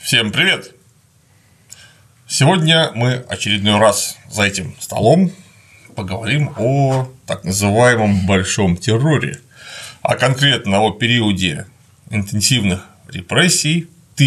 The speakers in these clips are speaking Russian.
Всем привет! Сегодня мы очередной раз за этим столом поговорим о так называемом Большом терроре, а конкретно о периоде интенсивных репрессий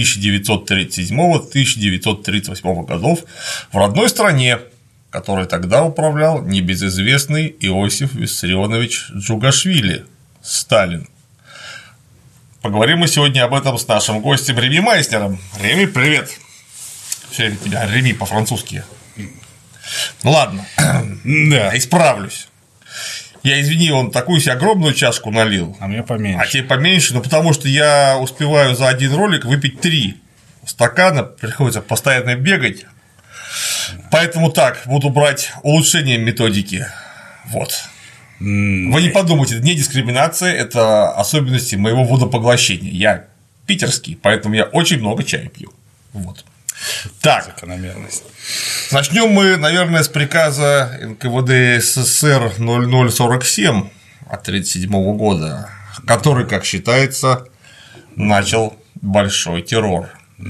1937-1938 годов в родной стране, которой тогда управлял небезызвестный Иосиф Виссарионович Джугашвили – Сталин. Поговорим мы сегодня об этом с нашим гостем Реми Майснером. Реми, привет! Все тебя Реми по-французски. Ну ладно, да, исправлюсь. Я, извини, он такую себе огромную чашку налил. А мне поменьше. А тебе поменьше, потому что я успеваю за один ролик выпить 3 стакана, приходится постоянно бегать. Поэтому так, буду брать улучшение методики. Вот. Вы не подумайте, это не дискриминация, это особенности моего водопоглощения. Я питерский, поэтому я очень много чая пью. Вот. Так. Закономерность. Начнем мы, наверное, с приказа НКВД СССР 0047 от 1937 года, который, как считается, начал большой террор.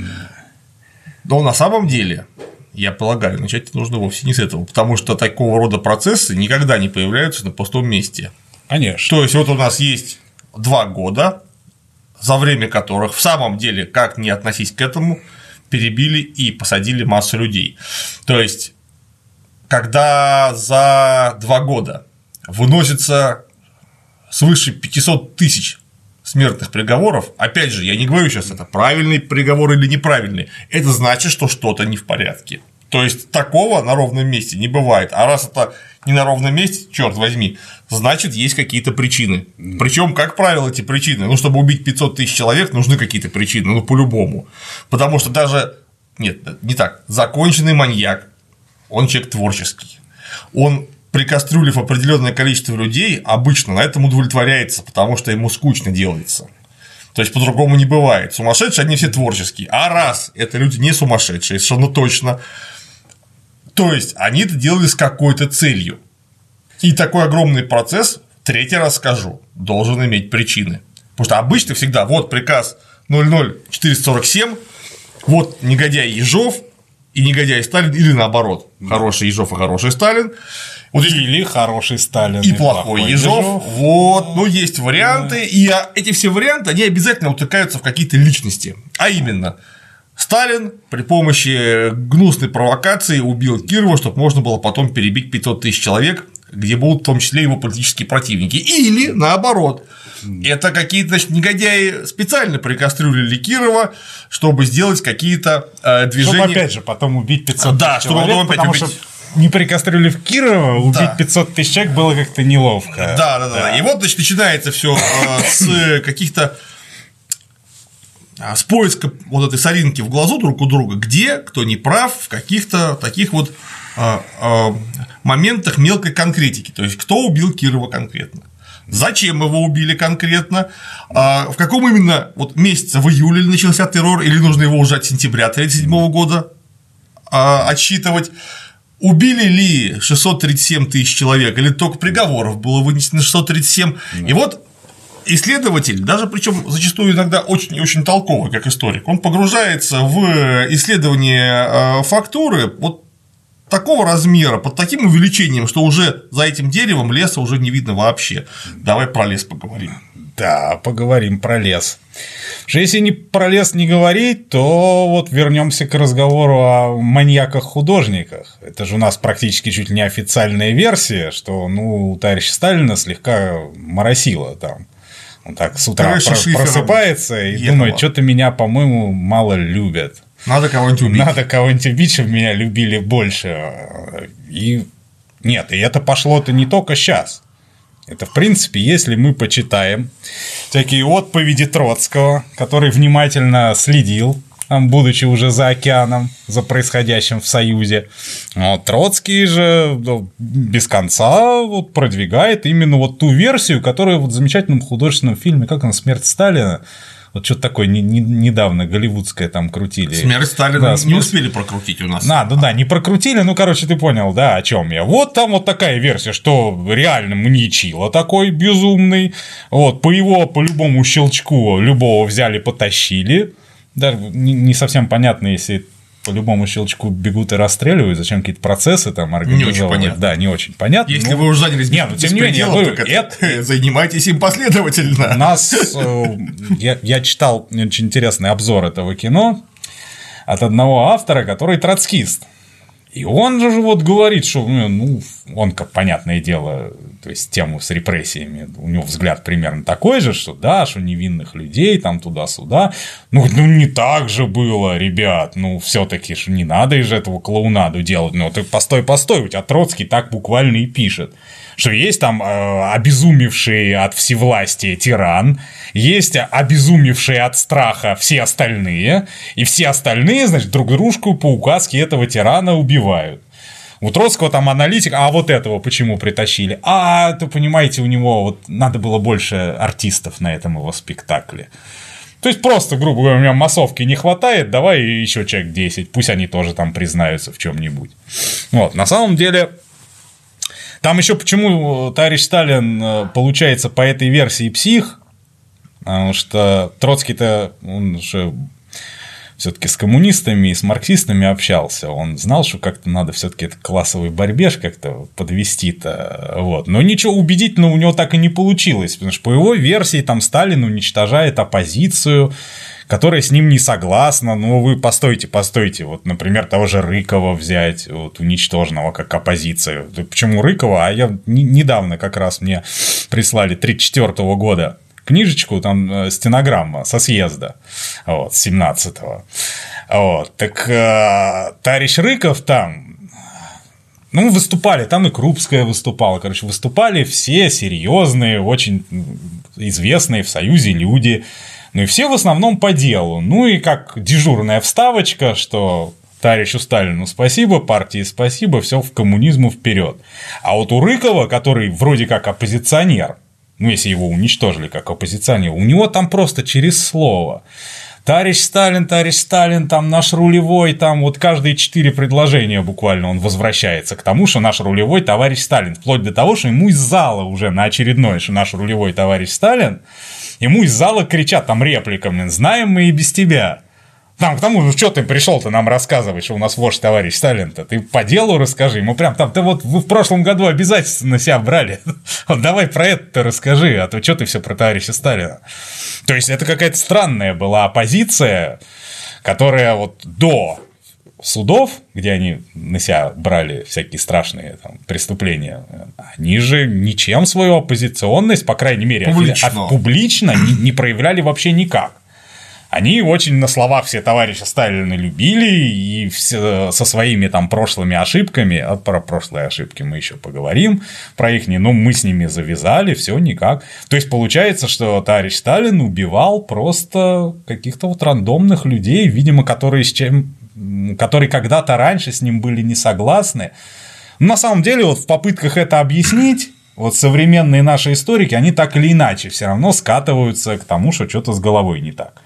Но на самом деле, я полагаю, начать нужно вовсе не с этого, потому что такого рода процессы никогда не появляются на пустом месте. Конечно. То есть, вот у нас есть 2 года, за время которых в самом деле, как ни относись к этому, перебили и посадили массу людей. То есть, когда за 2 года выносится свыше 500 тысяч смертных приговоров, опять же, я не говорю сейчас, это правильный приговор или неправильный, это значит, что что-то не в порядке. То есть, такого на ровном месте не бывает. А раз это не на ровном месте, черт возьми, значит, есть какие-то причины. Причем, как правило, эти причины, чтобы убить 500 тысяч человек, нужны какие-то причины, по-любому. Потому что даже, нет, не так, законченный маньяк, он человек творческий. Он, прикастрюлив определенное количество людей, обычно на этом удовлетворяется, потому что ему скучно делается. То есть, по-другому не бывает. Сумасшедшие, они все творческие. А раз это люди не сумасшедшие, совершенно точно, то есть, они это делали с какой-то целью. И такой огромный процесс, 3-й раз скажу, должен иметь причины. Потому что обычно всегда вот приказ 00447, вот негодяй Ежов и негодяй Сталин, или наоборот, хороший Ежов и хороший Сталин. Вот или хороший Сталин и плохой Ежов. Вот, есть варианты, и эти все варианты, они обязательно утыкаются в какие-то личности. А именно, Сталин при помощи гнусной провокации убил Кирова, чтобы можно было потом перебить 500 тысяч человек, где будут в том числе его политические противники. Или наоборот, это какие-то негодяи специально прикастрюлили Кирова, чтобы сделать какие-то движения. Чтобы опять же потом убить 500 тысяч да, человек, чтобы потом опять убить. Не прикастрюлив Кирова, убить 500 тысяч человек было как-то неловко. Да. И вот, значит, начинается все с каких-то с поиска вот этой соринки в глазу друг у друга, где кто не прав в каких-то таких вот моментах мелкой конкретики, то есть кто убил Кирова конкретно, зачем его убили конкретно, в каком именно месяце, в июле начался террор, или нужно его уже от сентября 1937 года отсчитывать. Убили ли 637 тысяч человек, или только приговоров было вынесено 637. И вот исследователь, даже причем зачастую иногда очень толковый, как историк, он погружается в исследование фактуры вот такого размера, под таким увеличением, что уже за этим деревом леса уже не видно вообще. Давай про лес поговорим. Да, поговорим про лес. Если про лес не говорить, то вот вернемся к разговору о маньяках-художниках. Это же у нас практически чуть ли не официальная версия, что у товарища Сталина слегка моросило там. Он так с утра просыпается и думает, что-то меня, по-моему, мало любят. Надо кого-нибудь убить. Надо кого-нибудь убить, чтобы меня любили больше. И нет, и это пошло-то не только сейчас. Это, в принципе, если мы почитаем всякие отповеди Троцкого, который внимательно следил, будучи уже за океаном, за происходящим в Союзе, Троцкий же без конца продвигает именно ту версию, которая в замечательном художественном фильме «Как на смерть Сталина», вот что-то такое недавно голливудское там крутили. Смерть Сталина не успели прокрутить у нас. Не прокрутили, ты понял, да, о чем я. Вот там такая версия, что реально маньячило такой безумный, по любому щелчку любого взяли, потащили. Даже не совсем понятно, если по любому щелчку бегут и расстреливают, зачем какие-то процессы там организовывать. Не очень понятно. Да, не очень понятно. Если вы уже занялись беспределом, занимайтесь им последовательно. У нас, я читал очень интересный обзор этого кино от одного автора, который троцкист. И он же вот говорит, что, он, как понятное дело, то есть тему с репрессиями, у него взгляд примерно такой же, что да, что невинных людей там туда-сюда, не так же было, ребят, все-таки что не надо из этого клоунаду делать, ты постой, у тебя Троцкий так буквально и пишет. Что есть там обезумевший от всевластия тиран, есть обезумевшие от страха все остальные, и все остальные, значит, друг дружку по указке этого тирана убивают. У Троцкого там аналитик, а вот этого почему притащили? То, понимаете, у него вот надо было больше артистов на этом его спектакле. То есть просто, грубо говоря, у меня массовки не хватает, давай еще человек 10, пусть они тоже там признаются в чем-нибудь. Вот, на самом деле... Там еще почему товарищ Сталин получается по этой версии псих, потому что Троцкий-то, он же все-таки с коммунистами и с марксистами общался, он знал, что как-то надо все-таки к классовой борьбе как-то подвести-то, вот. Но ничего убедительного у него так и не получилось, потому что по его версии там Сталин уничтожает оппозицию, которая с ним не согласна. Вы постойте, вот, например, того же Рыкова взять, вот, уничтоженного как оппозицию. Почему Рыкова? А я недавно как раз мне прислали 1934 года книжечку, там стенограмма со съезда, вот, 17-го. Вот, так товарищ Рыков там, выступали, там и Крупская выступала, выступали все серьезные, очень известные в Союзе люди. И все в основном по делу. И как дежурная вставочка, что товарищу Сталину спасибо, партии спасибо, все в коммунизму вперед. А вот у Рыкова, который вроде как оппозиционер, если его уничтожили как оппозиционер, у него там просто через слово. Товарищ Сталин, там наш рулевой, там вот каждые 4 предложения буквально он возвращается к тому, что наш рулевой товарищ Сталин. Вплоть до того, что ему из зала уже на очередное, что наш рулевой товарищ Сталин, ему из зала кричат там репликами: знаем мы и без тебя. Там, к тому же, что ты пришел-то нам рассказывать, что у нас вождь товарищ Сталин-то? Ты по делу расскажи. Ему прям там, вы в прошлом году обязательства на себя брали. Вот давай про это расскажи, а то что ты все про товарища Сталина? То есть это какая-то странная была оппозиция, которая вот до судов, где они на себя брали всякие страшные там преступления, они же ничем свою оппозиционность, по крайней мере, публично не проявляли вообще никак. Они очень на словах все товарища Сталина любили, и со своими там прошлыми ошибками, про прошлые ошибки мы еще поговорим, про их, мы с ними завязали, все никак. То есть получается, что товарищ Сталин убивал просто каких-то вот рандомных людей, видимо, которые когда-то раньше с ним были не согласны. Но на самом деле вот в попытках это объяснить, вот современные наши историки, они так или иначе все равно скатываются к тому, что что-то с головой не так.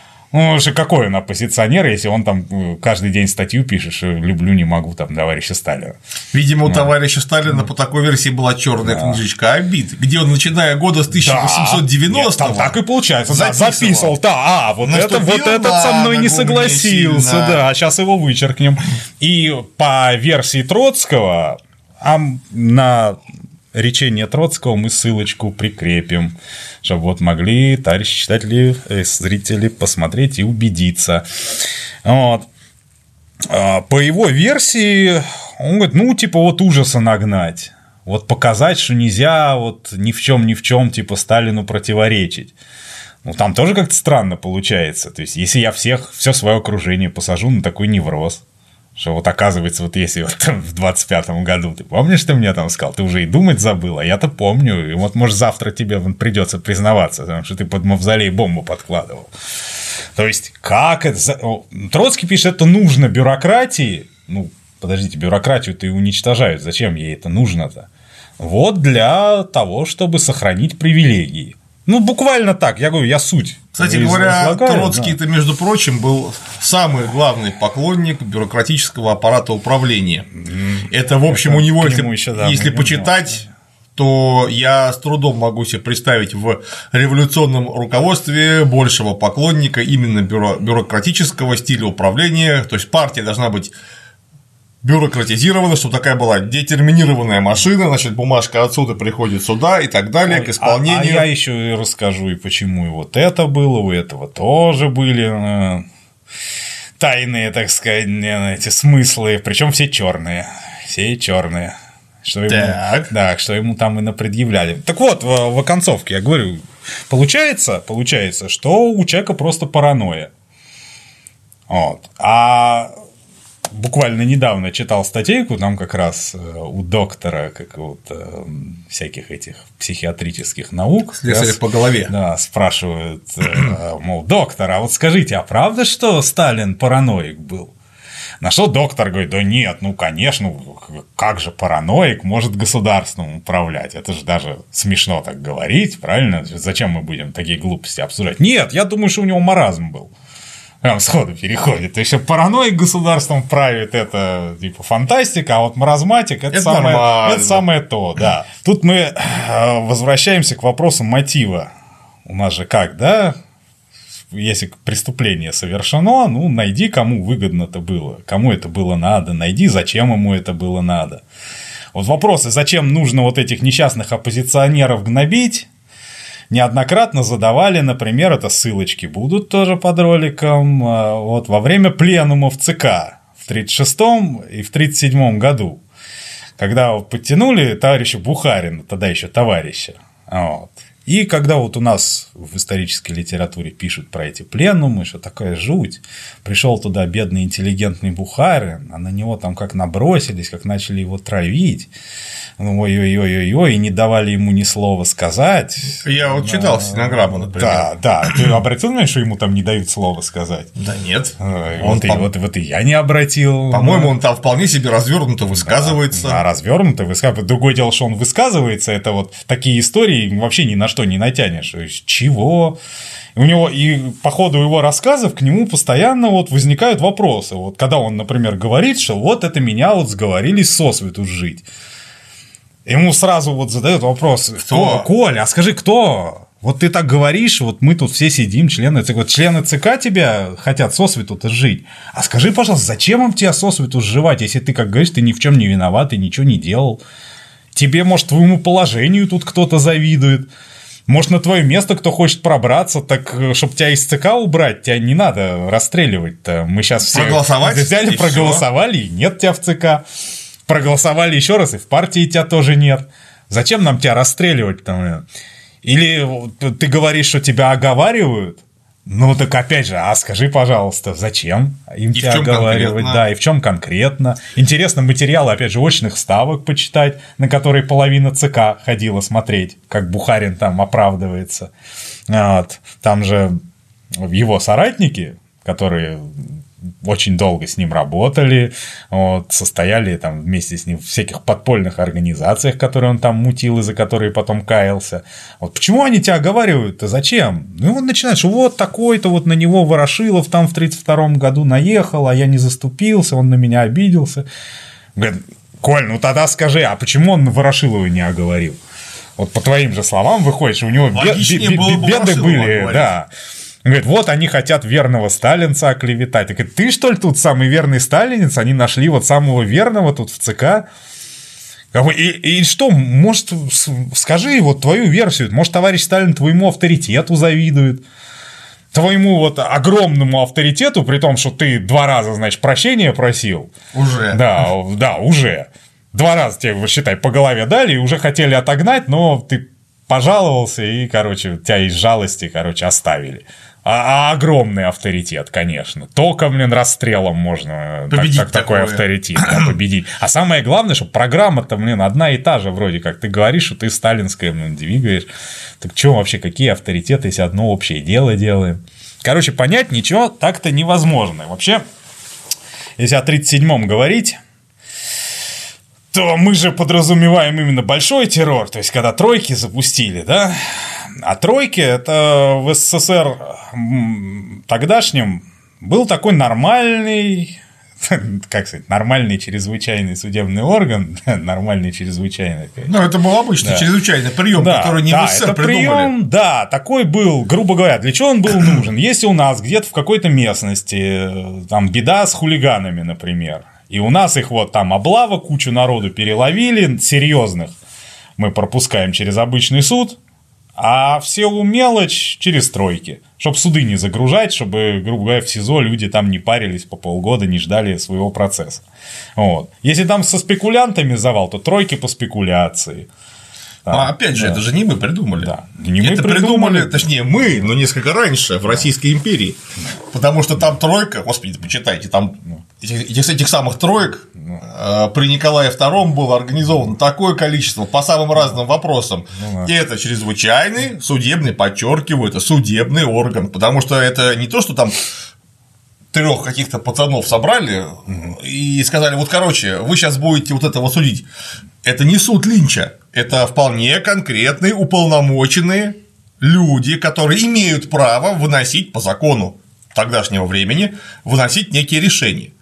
Какой он оппозиционер, если он там каждый день статью пишет, что люблю, не могу там товарища Сталина. Видимо, у товарища Сталина по такой версии была черная книжечка обид, где он, начиная года с 1890-го, там так и получается, записывал. Вот этот со мной не согласился, да, сейчас его вычеркнем. И по версии Троцкого, на речение Троцкого мы ссылочку прикрепим, чтобы вот могли товарищи читатели, зрители посмотреть и убедиться. Вот. По его версии, он говорит, вот ужаса нагнать, вот показать, что нельзя вот ни в чем типа Сталину противоречить. Там тоже как-то странно получается. То есть, если я все свое окружение посажу на такой невроз, что вот оказывается, вот если вот в 25-м году, ты помнишь, ты мне там сказал, ты уже и думать забыл, а я-то помню, и вот, может, завтра тебе придется признаваться, потому что ты под мавзолей бомбу подкладывал. То есть, как это... Троцкий пишет, это нужно бюрократии. Подождите, бюрократию-то и уничтожают, зачем ей это нужно-то? Вот для того, чтобы сохранить привилегии. Буквально так, я говорю, я суть. Кстати говоря, Троцкий-то, между прочим, был самый главный поклонник бюрократического аппарата управления. Это, в общем, у него, если почитать, то я с трудом могу себе представить в революционном руководстве большего поклонника именно бюрократического стиля управления. То есть партия должна быть бюрократизирована, чтобы такая была детерминированная машина, значит, бумажка отсюда приходит сюда и так далее, к исполнению. А я еще и расскажу, и почему и вот это было, у этого тоже были тайные, так сказать, эти смыслы, причем все черные. Что ему там и напредъявляли. Так вот, в оконцовке я говорю, получается, что у человека просто паранойя. Вот. А буквально недавно читал статейку, там как раз у доктора какого-то всяких этих психиатрических наук. Слесаря по голове. Да, спрашивают, мол, доктор, а вот скажите, а правда, что Сталин параноик был? На что доктор говорит, да нет, ну, конечно, как же параноик может государством управлять? Это же даже смешно так говорить, правильно? Зачем мы будем такие глупости обсуждать? Нет, я думаю, что у него маразм был. Прям сходу переходит. То есть, параноик государством правит, это типа фантастика, а вот маразматик это самое то, да. Тут мы возвращаемся к вопросу мотива. У нас же как, да? Если преступление совершено, ну, найди, кому выгодно это было, кому это было надо, найди, зачем ему это было надо. Вот вопросы, зачем нужно вот этих несчастных оппозиционеров гнобить, неоднократно задавали, например, это ссылочки будут тоже под роликом, вот во время пленума в ЦК в 1936 и в 1937 году, когда вот подтянули товарища Бухарина, тогда еще товарища, вот. И когда вот у нас в исторической литературе пишут про эти пленумы, что такая жуть, пришел туда бедный интеллигентный Бухарин, а на него там как набросились, как начали его травить, ой-ой-ой-ой, и не давали ему ни слова сказать. Я вот читал стенограмму, например. Да, ты обратил внимание, что ему там не дают слова сказать? Да нет. Вот и я не обратил. По-моему, он там вполне себе развернуто высказывается. Да, развернуто высказывается. Другое дело, что он высказывается, это вот такие истории вообще ни на что не натянешь. То есть, чего? У него и по ходу его рассказов к нему постоянно вот возникают вопросы. Вот когда он, например, говорит, что вот это меня вот сговорились сосвету жить. Ему сразу вот задают вопрос: кто? Коля, а скажи, кто? Вот ты так говоришь, вот мы тут все сидим, члены ЦК. Вот члены ЦК тебя хотят сосвету-то жить. А скажи, пожалуйста, зачем им тебя сосвету сживать, если ты, как говоришь, ты ни в чем не виноват, ты ничего не делал? Тебе, может, твоему положению тут кто-то завидует. Может, на твое место кто хочет пробраться, так, чтобы тебя из ЦК убрать, тебя не надо расстреливать-то. Мы сейчас все взяли, проголосовали, и нет тебя в ЦК. Проголосовали еще раз, и в партии тебя тоже нет. Зачем нам тебя расстреливать там? Или ты говоришь, что тебя оговаривают? Ну, так опять же, а скажи, пожалуйста, зачем им тебя оговаривать? Да, и в чем конкретно? Интересно материалы, опять же, очных ставок почитать, на которые половина ЦК ходила смотреть, как Бухарин там оправдывается. Вот. Там же его соратники, которые очень долго с ним работали, вот, состояли там вместе с ним в всяких подпольных организациях, которые он там мутил и за которые потом каялся. Вот почему они тебя оговаривают-то? Зачем? Ну, он начинает, что вот такой-то вот на него Ворошилов там в 1932 году наехал, а я не заступился, он на меня обиделся. Говорит: Коль, ну тогда скажи, а почему он Ворошилова не оговорил? Вот по твоим же словам выходит, что у него беды были, да. Он говорит: вот они хотят верного сталинца оклеветать. Так, ты, что ли, тут самый верный сталинец? Они нашли вот самого верного тут в ЦК. И что, может, скажи вот твою версию. Может, товарищ Сталин твоему авторитету завидует? Твоему вот огромному авторитету, при том, что ты 2 раза, значит, прощения просил. Уже. Да, уже. 2 раза тебе, считай, по голове дали, и уже хотели отогнать, но ты пожаловался, и, короче, тебя из жалости, короче, оставили. А огромный авторитет, конечно. Только, расстрелом можно победить такой авторитет, да, победить. А самое главное, что программа-то, одна и та же вроде как. Ты говоришь, что ты сталинская, двигаешь. Так что вообще, какие авторитеты, если одно общее дело делаем? Короче, понять ничего так-то невозможно. Вообще, если о 1937-м говорить, то мы же подразумеваем именно большой террор, то есть когда тройки запустили, да? А тройки — это в СССР тогдашнем был такой нормальный, как сказать, нормальный чрезвычайный судебный орган, нормальный чрезвычайный. Ну, это был обычный чрезвычайный прием, который не в СССР придумали. Прием, да, такой был, грубо говоря, для чего он был нужен? Если у нас где-то в какой-то местности там беда с хулиганами, например, и у нас их вот там облава, кучу народу переловили, серьезных, мы пропускаем через обычный суд, а всю мелочь через стройки, чтобы суды не загружать, чтобы, грубо говоря, в СИЗО люди там не парились по полгода, не ждали своего процесса. Вот. Если там со спекулянтами завал, то тройки по спекуляции. А опять же, это же не мы придумали. Да. Не мы это придумали, точнее, мы, но несколько раньше, в Российской империи. Потому что там тройка, господи, почитайте, там этих самых троек при Николае II было организовано такое количество по самым разным вопросам. И это чрезвычайный судебный, подчеркиваю, это судебный орган. Потому что это не то, что там 3 каких-то пацанов собрали и сказали: вот, короче, вы сейчас будете вот этого судить. Это не суд Линча, это вполне конкретные уполномоченные люди, которые имеют право выносить по закону тогдашнего времени, выносить некие решения.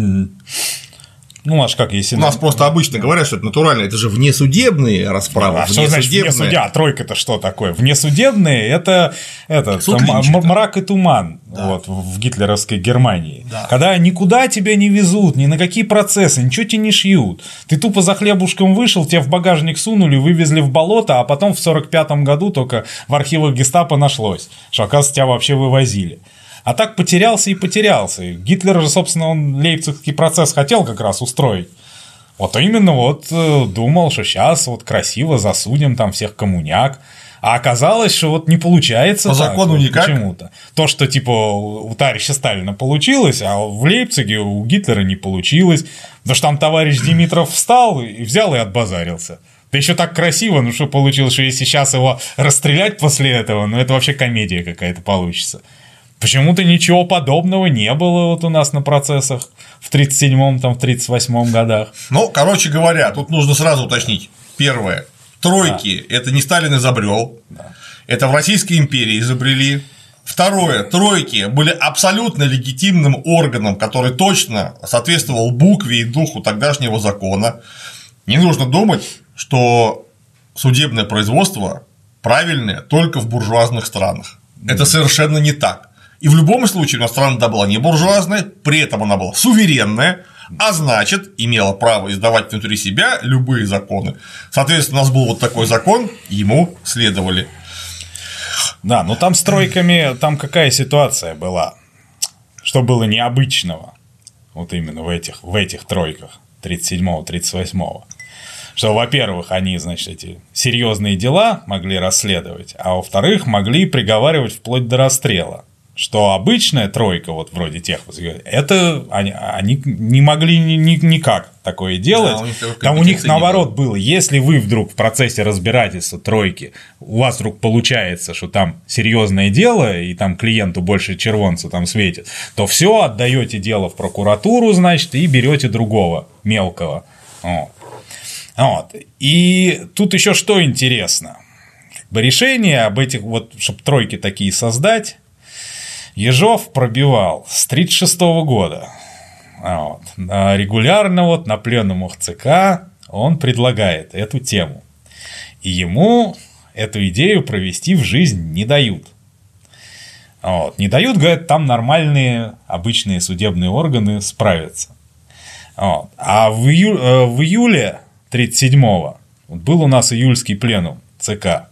Ну, аж как, если... У нас просто обычно говорят, что это натурально, это же внесудебные расправы. А что значит вне судья? А тройка-то что такое? Внесудебные – это мрак и туман, да. Вот, в гитлеровской Германии. Да. Когда никуда тебя не везут, ни на какие процессы, ничего тебе не шьют. Ты тупо за хлебушком вышел, тебя в багажник сунули, вывезли в болото, а потом в 1945 году только в архивах гестапо нашлось, что, оказывается, тебя вообще вывозили. А так потерялся и потерялся. Гитлер же, собственно, он Лейпцигский процесс хотел как раз устроить. Вот именно вот думал, что сейчас вот красиво засудим там всех коммуняк. А оказалось, что вот не получается. По закону вот, никак. Почему-то. То, что типа у товарища Сталина получилось, а в Лейпциге у Гитлера не получилось. Потому что там товарищ Димитров встал и взял и отбазарился. Да еще так красиво, ну что получилось, что если сейчас его расстрелять после этого, ну это вообще комедия какая-то получится. Почему-то ничего подобного не было вот у нас на процессах в 1937-м, там, в 1938 годах. Ну, короче говоря, тут нужно сразу уточнить. Первое. Тройки – это не Сталин изобрел, это в Российской империи изобрели. Второе. Тройки были абсолютно легитимным органом, который точно соответствовал букве и духу тогдашнего закона. Не нужно думать, что судебное производство правильное только в буржуазных странах. Это совершенно не так. И в любом случае у нас страна была не буржуазная, при этом она была суверенная, а значит, имела право издавать внутри себя любые законы. Соответственно, у нас был вот такой закон, ему следовали. Да, но там с тройками, там какая ситуация была, что было необычного, вот именно в этих тройках 37-го, 38-го. Что, во-первых, они, значит, эти серьезные дела могли расследовать, а во-вторых, могли приговаривать вплоть до расстрела. Что обычная тройка, вот вроде тех, это они не могли никак такое делать. Да, там у них наоборот было, если вы вдруг в процессе разбирательства тройки, у вас вдруг получается, что там серьезное дело, и там клиенту больше червонца там светит, то все отдаете дело в прокуратуру, значит, и берете другого мелкого. Вот. И тут еще что интересно. Решение об этих, вот, чтобы тройки такие создать, Ежов пробивал с 1936 года. Вот. Регулярно вот на пленумах ЦК он предлагает эту тему. И ему эту идею провести в жизнь не дают. Вот. Не дают, говорят, там нормальные обычные судебные органы справятся. Вот. А в июле 1937-го был у нас июльский пленум ЦК.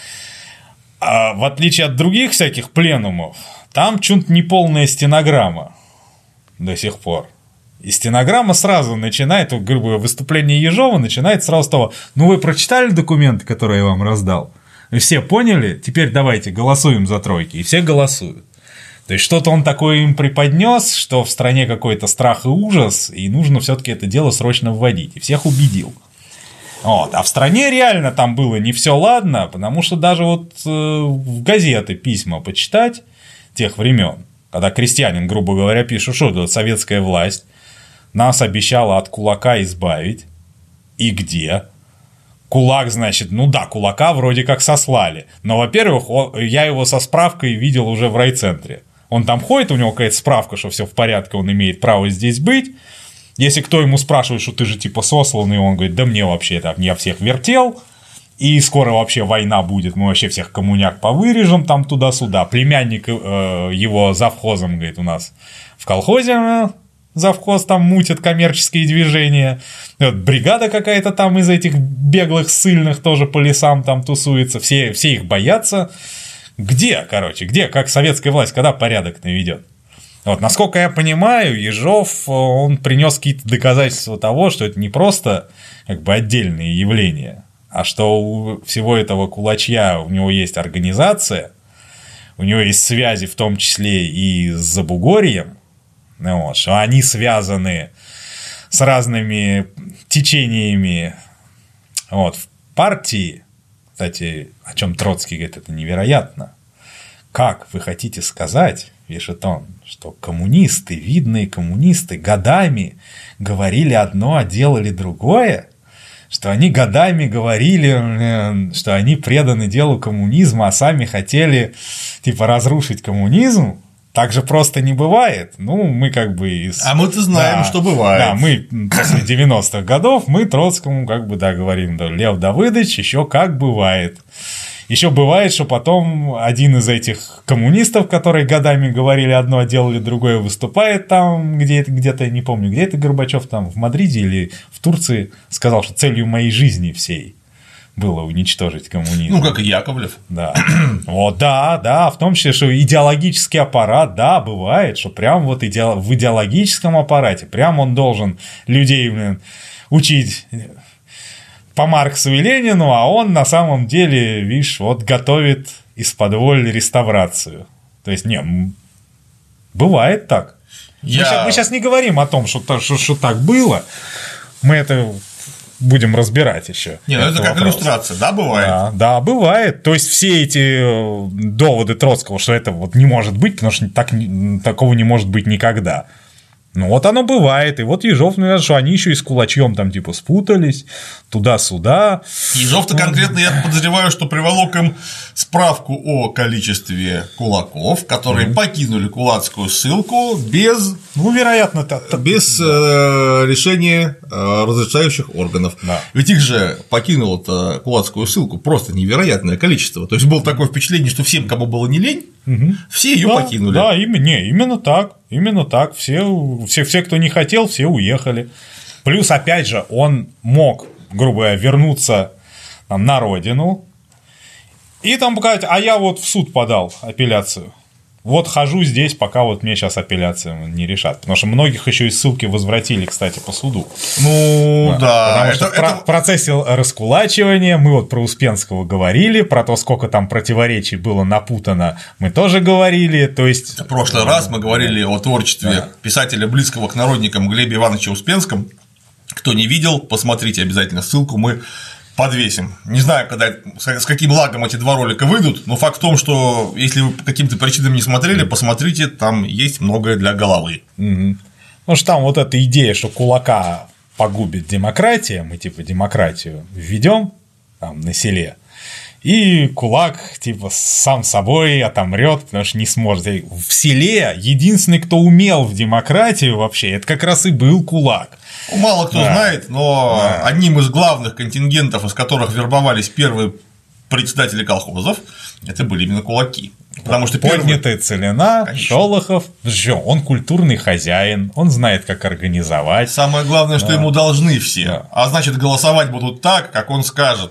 А в отличие от других всяких пленумов, там что-то неполная стенограмма до сих пор. И стенограмма сразу начинает, грубо говоря, выступление Ежова начинает сразу с того: ну вы прочитали документы, которые я вам раздал? Вы все поняли? Теперь давайте голосуем за тройки. И все голосуют. То есть что-то он такое им преподнес, что в стране какой-то страх и ужас, и нужно все-таки это дело срочно вводить. И всех убедил. Вот. А в стране реально там было не все ладно, потому что даже вот в газеты письма почитать тех времен, когда крестьянин, грубо говоря, пишет, что это советская власть нас обещала от кулака избавить. И где? Кулак, значит, ну да, кулака вроде как сослали. Но, во-первых, я его со справкой видел уже в райцентре. Он там ходит, у него какая-то справка, что все в порядке, он имеет право здесь быть. Если кто ему спрашивает, что ты же типа сосланный, он говорит, да мне вообще так, я всех вертел, и скоро вообще война будет, мы вообще всех коммуняк повырежем там туда-сюда. Племянник его завхозом, говорит, у нас в колхозе завхоз там мутит коммерческие движения. Вот бригада какая-то там из этих беглых ссыльных тоже по лесам там тусуется, все их боятся. Где, как советская власть, когда порядок наведет? Вот, насколько я понимаю, Ежов, он принес какие-то доказательства того, что это не просто как бы отдельные явления, а что у всего этого кулачья у него есть организация, у него есть связи, в том числе и с Забугорьем, вот, что они связаны с разными течениями вот, в партии. Кстати, о чем Троцкий говорит, это невероятно. Как вы хотите сказать, пишет он, что коммунисты, видные коммунисты, годами говорили одно, а делали другое? Что они годами говорили, что они преданы делу коммунизма, а сами хотели типа разрушить коммунизм? Так же просто не бывает. Ну, мы как бы... А мы-то знаем, что бывает. Да, мы после 90-х годов, мы Троцкому как бы, да, говорим, да, Лев Давыдович, еще как бывает. Еще бывает, что потом один из этих коммунистов, которые годами говорили одно, а делали другое, выступает там где-то, не помню, где это Горбачев, там в Мадриде или в Турции, сказал, что целью моей жизни всей было уничтожить коммунизм. Ну, как и Яковлев. Да. Вот, да, в том числе, что идеологический аппарат, да, бывает, что прям вот в идеологическом аппарате, прям он должен людей, учить по Марксу и Ленину, а он на самом деле, видишь, вот готовит из-под реставрацию. То есть, бывает так. Мы сейчас не говорим о том, что так было, мы это будем разбирать еще. Не, ну это как иллюстрация, да, бывает? Да, бывает. То есть все эти доводы Троцкого, что это вот не может быть, потому что такого не может быть никогда. Ну вот оно бывает. И вот Ежов, наверное, что они еще и с Кулачьем там типа спутались туда-сюда. Ежов-то конкретно, я подозреваю, что приволок им справку о количестве кулаков, которые покинули кулацкую ссылку без... Ну, вероятно, без решения разрешающих органов. Да. Ведь их же покинуло кулацкую ссылку просто невероятное количество. То есть было такое впечатление, что всем, кому было не лень, все ее покинули. Да, именно так. Именно так. Все, кто не хотел, все уехали. Плюс, опять же, он мог, грубо говоря, вернуться там, на родину и там показать, а я вот в суд подал апелляцию. Вот хожу здесь, пока вот мне сейчас апелляцию не решат. Потому что многих еще из ссылки возвратили, кстати, по суду. Ну, да. Потому что в процессе раскулачивания мы вот про Успенского говорили, про то, сколько там противоречий было напутано, мы тоже говорили. То есть... В прошлый раз мы говорили о творчестве писателя, близкого к народникам Глеба Ивановича Успенском. Кто не видел, посмотрите обязательно ссылку, мы подвесим. Не знаю, с каким лагом эти два ролика выйдут, но факт в том, что если вы по каким-то причинам не смотрели, посмотрите, там есть многое для головы. Ну что там вот эта идея, что кулака погубит демократия, мы типа демократию введем там на селе, и кулак типа сам собой отомрет, потому что не сможет. В селе единственный, кто умел в демократию вообще, это как раз и был кулак. Мало кто знает, но одним из главных контингентов, из которых вербовались первые председатели колхозов, это были именно кулаки. Потому что поднятая целина, конечно. Шолохов, он культурный хозяин, он знает, как организовать. Самое главное, что ему должны все, а значит, голосовать будут так, как он скажет.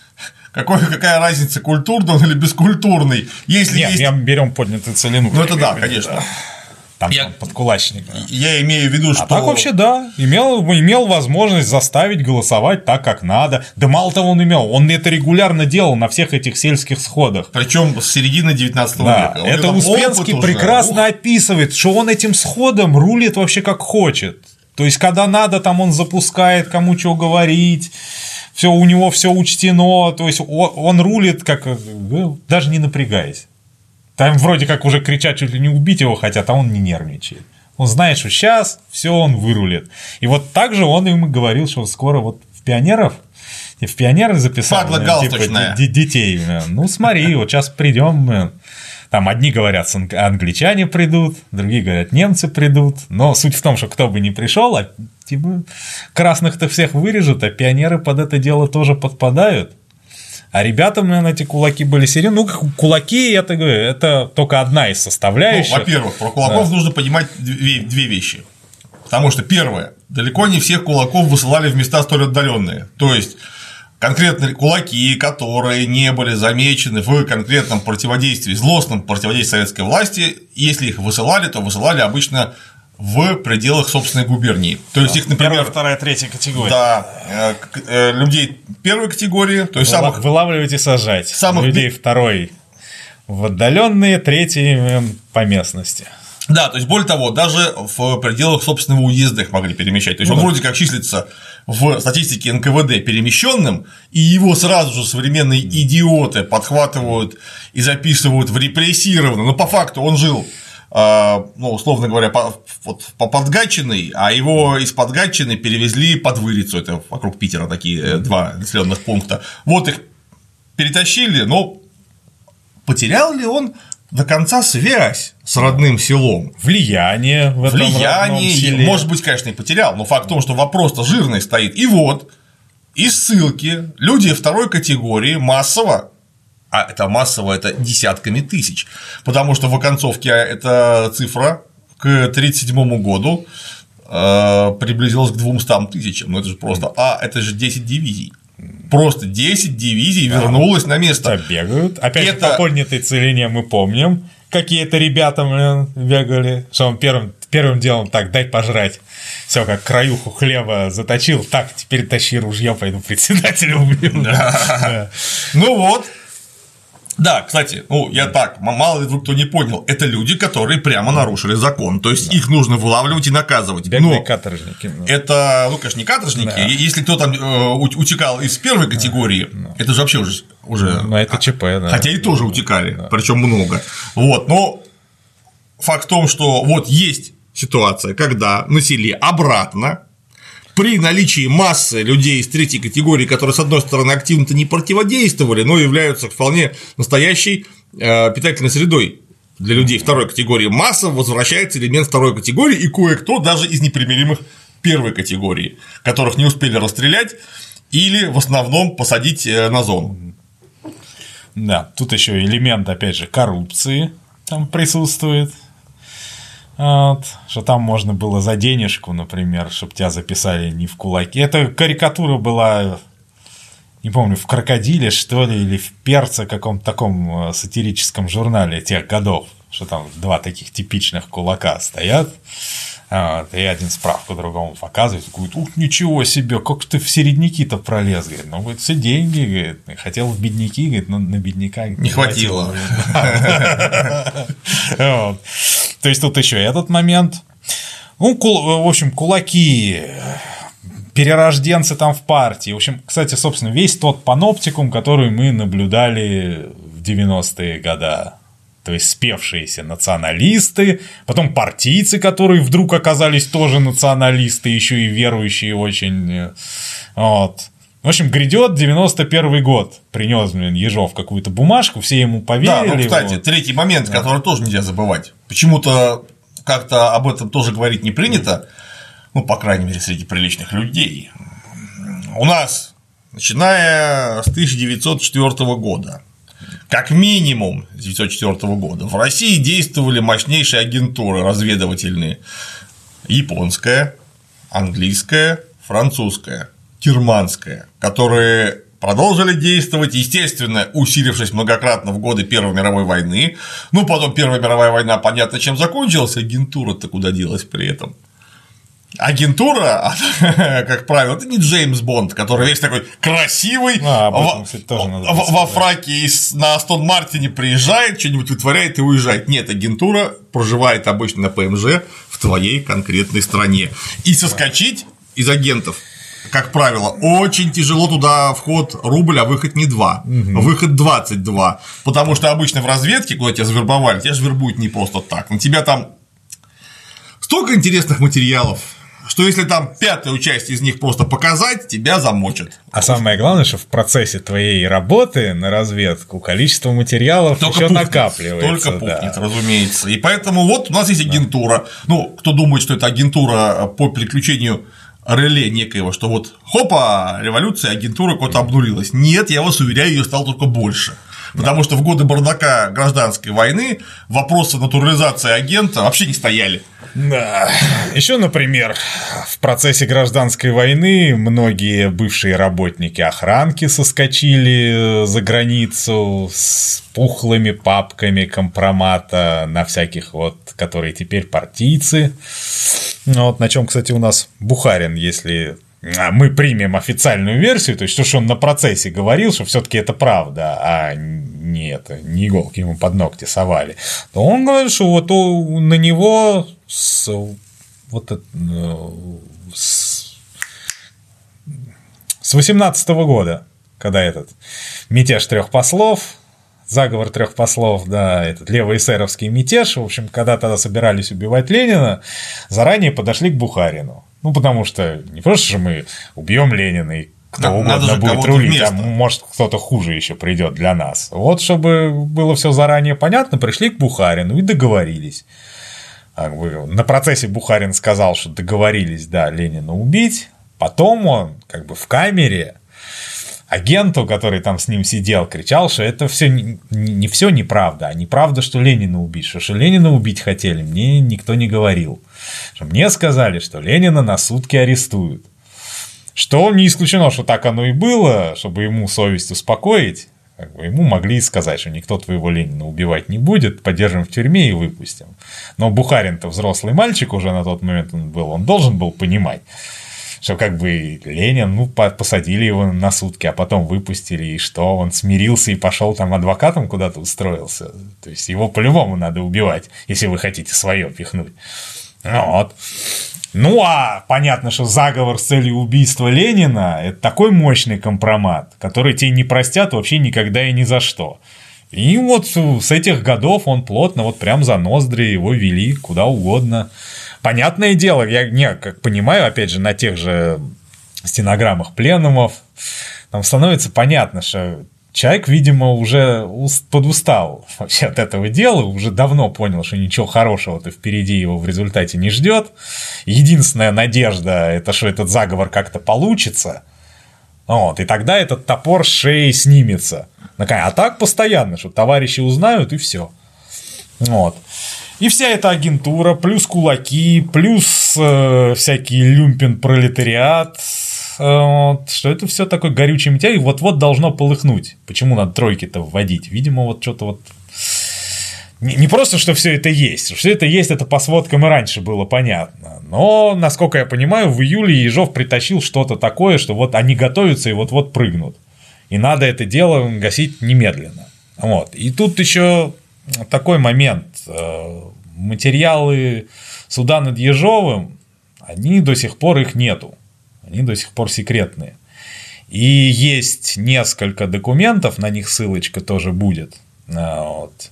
Какая разница, культурный он или бескультурный? Если Нет, берем поднятую целину. Ну, это да, конечно. Там подкулачник. Я имею в виду, что... А так вообще да, имел возможность заставить голосовать так, как надо. Да мало того он это регулярно делал на всех этих сельских сходах. Причем с середины 19 века. Это Успенский прекрасно описывает, что он этим сходом рулит вообще как хочет. То есть, когда надо, там он запускает, кому что говорить. Все, у него все учтено, то есть он рулит, как даже не напрягаясь. Там вроде как уже кричат, чуть ли не убить его хотят, а он не нервничает. Он знает, что сейчас все он вырулит. И вот так же он им говорил, что скоро вот в пионеры записал типа, детей. Ну смотри, вот сейчас придем, Там одни говорят, англичане придут, другие говорят, немцы придут. Но суть в том, что кто бы ни пришел, типа, красных-то всех вырежут, а пионеры под это дело тоже подпадают. А ребятам, наверное, эти кулаки были серьезные. Ну, кулаки, это только одна из составляющих. Ну, во-первых, про кулаков нужно понимать две вещи. Потому что, первое, далеко не всех кулаков высылали в места столь отдаленные. То есть, конкретно кулаки, которые не были замечены в конкретном противодействии, злостном противодействии советской власти, если их высылали, то высылали обычно в пределах собственной губернии. То есть их, например, первая, вторая, третья категория. Да, людей первой категории, то есть вылавливать и сажать. Людей второй в отдаленные, третьи по местности. Да, то есть более того, даже в пределах собственного уезда их могли перемещать. То есть он вроде как числится в статистике НКВД перемещенным, и его сразу же современные идиоты подхватывают и записывают в репрессированном. Но по факту он жил, ну, условно говоря, под Гатчиной, а его из-под Гатчины перевезли под Вырицу, это вокруг Питера такие два населенных пункта. Вот их перетащили, но потерял ли он до конца связь с родным селом? Влияние в этом родном селе. Может быть, конечно, и потерял, но факт в том, что вопрос-то жирный стоит. И вот из ссылки люди второй категории массово, а это массово, это десятками тысяч, потому что в оконцовке эта цифра к 1937 году приблизилась к 200 тысячам. Ну это же просто, это же 10 дивизий. Просто 10 дивизий вернулось на место. Бегают. Опять по поднятой целине мы помним, какие-то ребята бегали, что он первым делом так, дай пожрать. Все, как краюху хлеба заточил, так, теперь тащи ружье, пойду председателя убью. Ну вот. Да, кстати, я так, мало ли вдруг кто не понял, это люди, которые прямо нарушили закон, то есть их нужно вылавливать и наказывать. Беглые каторжники. Это, конечно, не каторжники, если кто там утекал из первой категории, это же вообще уже. Ну, это ЧП, да. Хотя и тоже утекали, причем много. Вот, но факт в том, что вот есть ситуация, когда на селе обратно, при наличии массы людей из третьей категории, которые, с одной стороны, активно-то не противодействовали, но являются вполне настоящей питательной средой для людей второй категории, массово возвращается элемент второй категории, и кое-кто даже из непримиримых первой категории, которых не успели расстрелять или в основном посадить на зону. Да, тут еще элемент, опять же, коррупции там присутствует. Вот, что там можно было за денежку, например, чтобы тебя записали не в кулаки. Это карикатура была, не помню, в «Крокодиле», что ли, или в «Перце», каком-то таком сатирическом журнале тех годов, что там два таких типичных кулака стоят, вот, и один справку другому показывает, говорит, ух, ничего себе, как ты в середняки-то пролез, говорит, ну, говорит, все деньги, говорит, хотел в бедняки, говорит, но на бедняка не хватило. То есть тут еще этот момент. Ну, в общем, кулаки, перерожденцы там в партии. В общем, кстати, собственно, весь тот паноптикум, который мы наблюдали в 90-е годы. То есть спевшиеся националисты, потом партийцы, которые вдруг оказались тоже националисты, еще и верующие очень. Вот. В общем, грядет 91-й год. Принес, Ежов какую-то бумажку, все ему поверили. Да, ну, кстати, третий момент, который тоже нельзя забывать. Почему-то как-то об этом тоже говорить не принято, ну, по крайней мере, среди приличных людей. У нас, начиная с 1904 года, как минимум с 1904 года, в России действовали мощнейшие агентуры разведывательные: японская, английская, французская, германская, которые продолжили действовать, естественно, усилившись многократно в годы Первой мировой войны. Ну, потом Первая мировая война, понятно, чем закончилась, агентура-то куда делась при этом? Агентура, как правило, это не Джеймс Бонд, который весь такой красивый, во фраке на Астон Мартине приезжает, что-нибудь вытворяет и уезжает. Нет, агентура проживает обычно на ПМЖ в твоей конкретной стране. И соскочить из агентов, как правило, очень тяжело. Туда вход рубль, а выход не 2, выход 22. Потому что обычно в разведке, куда тебя завербовали, тебя же вербуют не просто так. На тебя там столько интересных материалов что если там 5-ю часть из них просто показать, тебя замочат. А самое главное, что в процессе твоей работы на разведку количество материалов еще накапливается. Только пухнет, разумеется. И поэтому вот у нас есть агентура. Ну, кто думает, что это агентура по переключению реле некоего, что вот хопа, революция, агентура куда-то обнулилась. Нет, я вас уверяю, ее стало только больше. Потому что в годы бардака гражданской войны вопросы натурализации агента вообще не стояли. Да. Еще, например, в процессе гражданской войны многие бывшие работники охранки соскочили за границу с пухлыми папками компромата на всяких вот, которые теперь партийцы. Вот на чем, кстати, у нас Бухарин, если мы примем официальную версию, то есть то, что он на процессе говорил, что все-таки это правда, а не иголки ему под ногти совали, то он говорит, что вот на него с 18-го года, когда этот мятеж 3 послов, заговор 3 послов, да, этот левоэсеровский мятеж, в общем, когда тогда собирались убивать Ленина, заранее подошли к Бухарину. Ну, потому что не просто же мы убьем Ленина, и кто угодно будет рулить, а может кто-то хуже еще придет для нас. Вот, чтобы было все заранее понятно, пришли к Бухарину и договорились. На процессе Бухарин сказал, что договорились, да, Ленина убить. Потом он как бы в камере агенту, который там с ним сидел, кричал, что это все не все неправда, а неправда, что Ленина убить. Что Ленина убить хотели, мне никто не говорил. Что мне сказали, что Ленина на сутки арестуют. Что не исключено, что так оно и было, чтобы ему совесть успокоить. Ему могли сказать, что никто твоего Ленина убивать не будет, подержим в тюрьме и выпустим. Но Бухарин-то взрослый мальчик уже на тот момент он должен был понимать, что как бы Ленин, посадили его на сутки, а потом выпустили, и что, он смирился и пошел там адвокатом куда-то устроился. То есть его по-любому надо убивать, если вы хотите свое пихнуть. Вот. Ну, а понятно, что заговор с целью убийства Ленина – это такой мощный компромат, который тебе не простят вообще никогда и ни за что. И вот с этих годов он плотно, вот прям за ноздри его вели куда угодно. Понятное дело, я как понимаю, опять же, на тех же стенограммах пленумов, там становится понятно, что человек, видимо, уже подустал вообще от этого дела, уже давно понял, что ничего хорошего-то впереди его в результате не ждет. Единственная надежда – это что этот заговор как-то получится, вот, и тогда этот топор с шеи снимется. А так постоянно, что товарищи узнают, и все. Вот. И вся эта агентура, плюс кулаки, плюс всякий люмпен-пролетариат, вот, что это все такое горючее материал, и вот-вот должно полыхнуть. Почему надо тройки-то вводить? Видимо, вот что-то вот... Не просто, что все это есть. Что это есть, это по сводкам и раньше было понятно. Но, насколько я понимаю, в июле Ежов притащил что-то такое, что вот они готовятся и вот-вот прыгнут. И надо это дело гасить немедленно. Вот. И тут еще такой момент. Материалы суда над Ежовым, они до сих пор их нету. Они до сих пор секретные. И есть несколько документов, на них ссылочка тоже будет. Вот.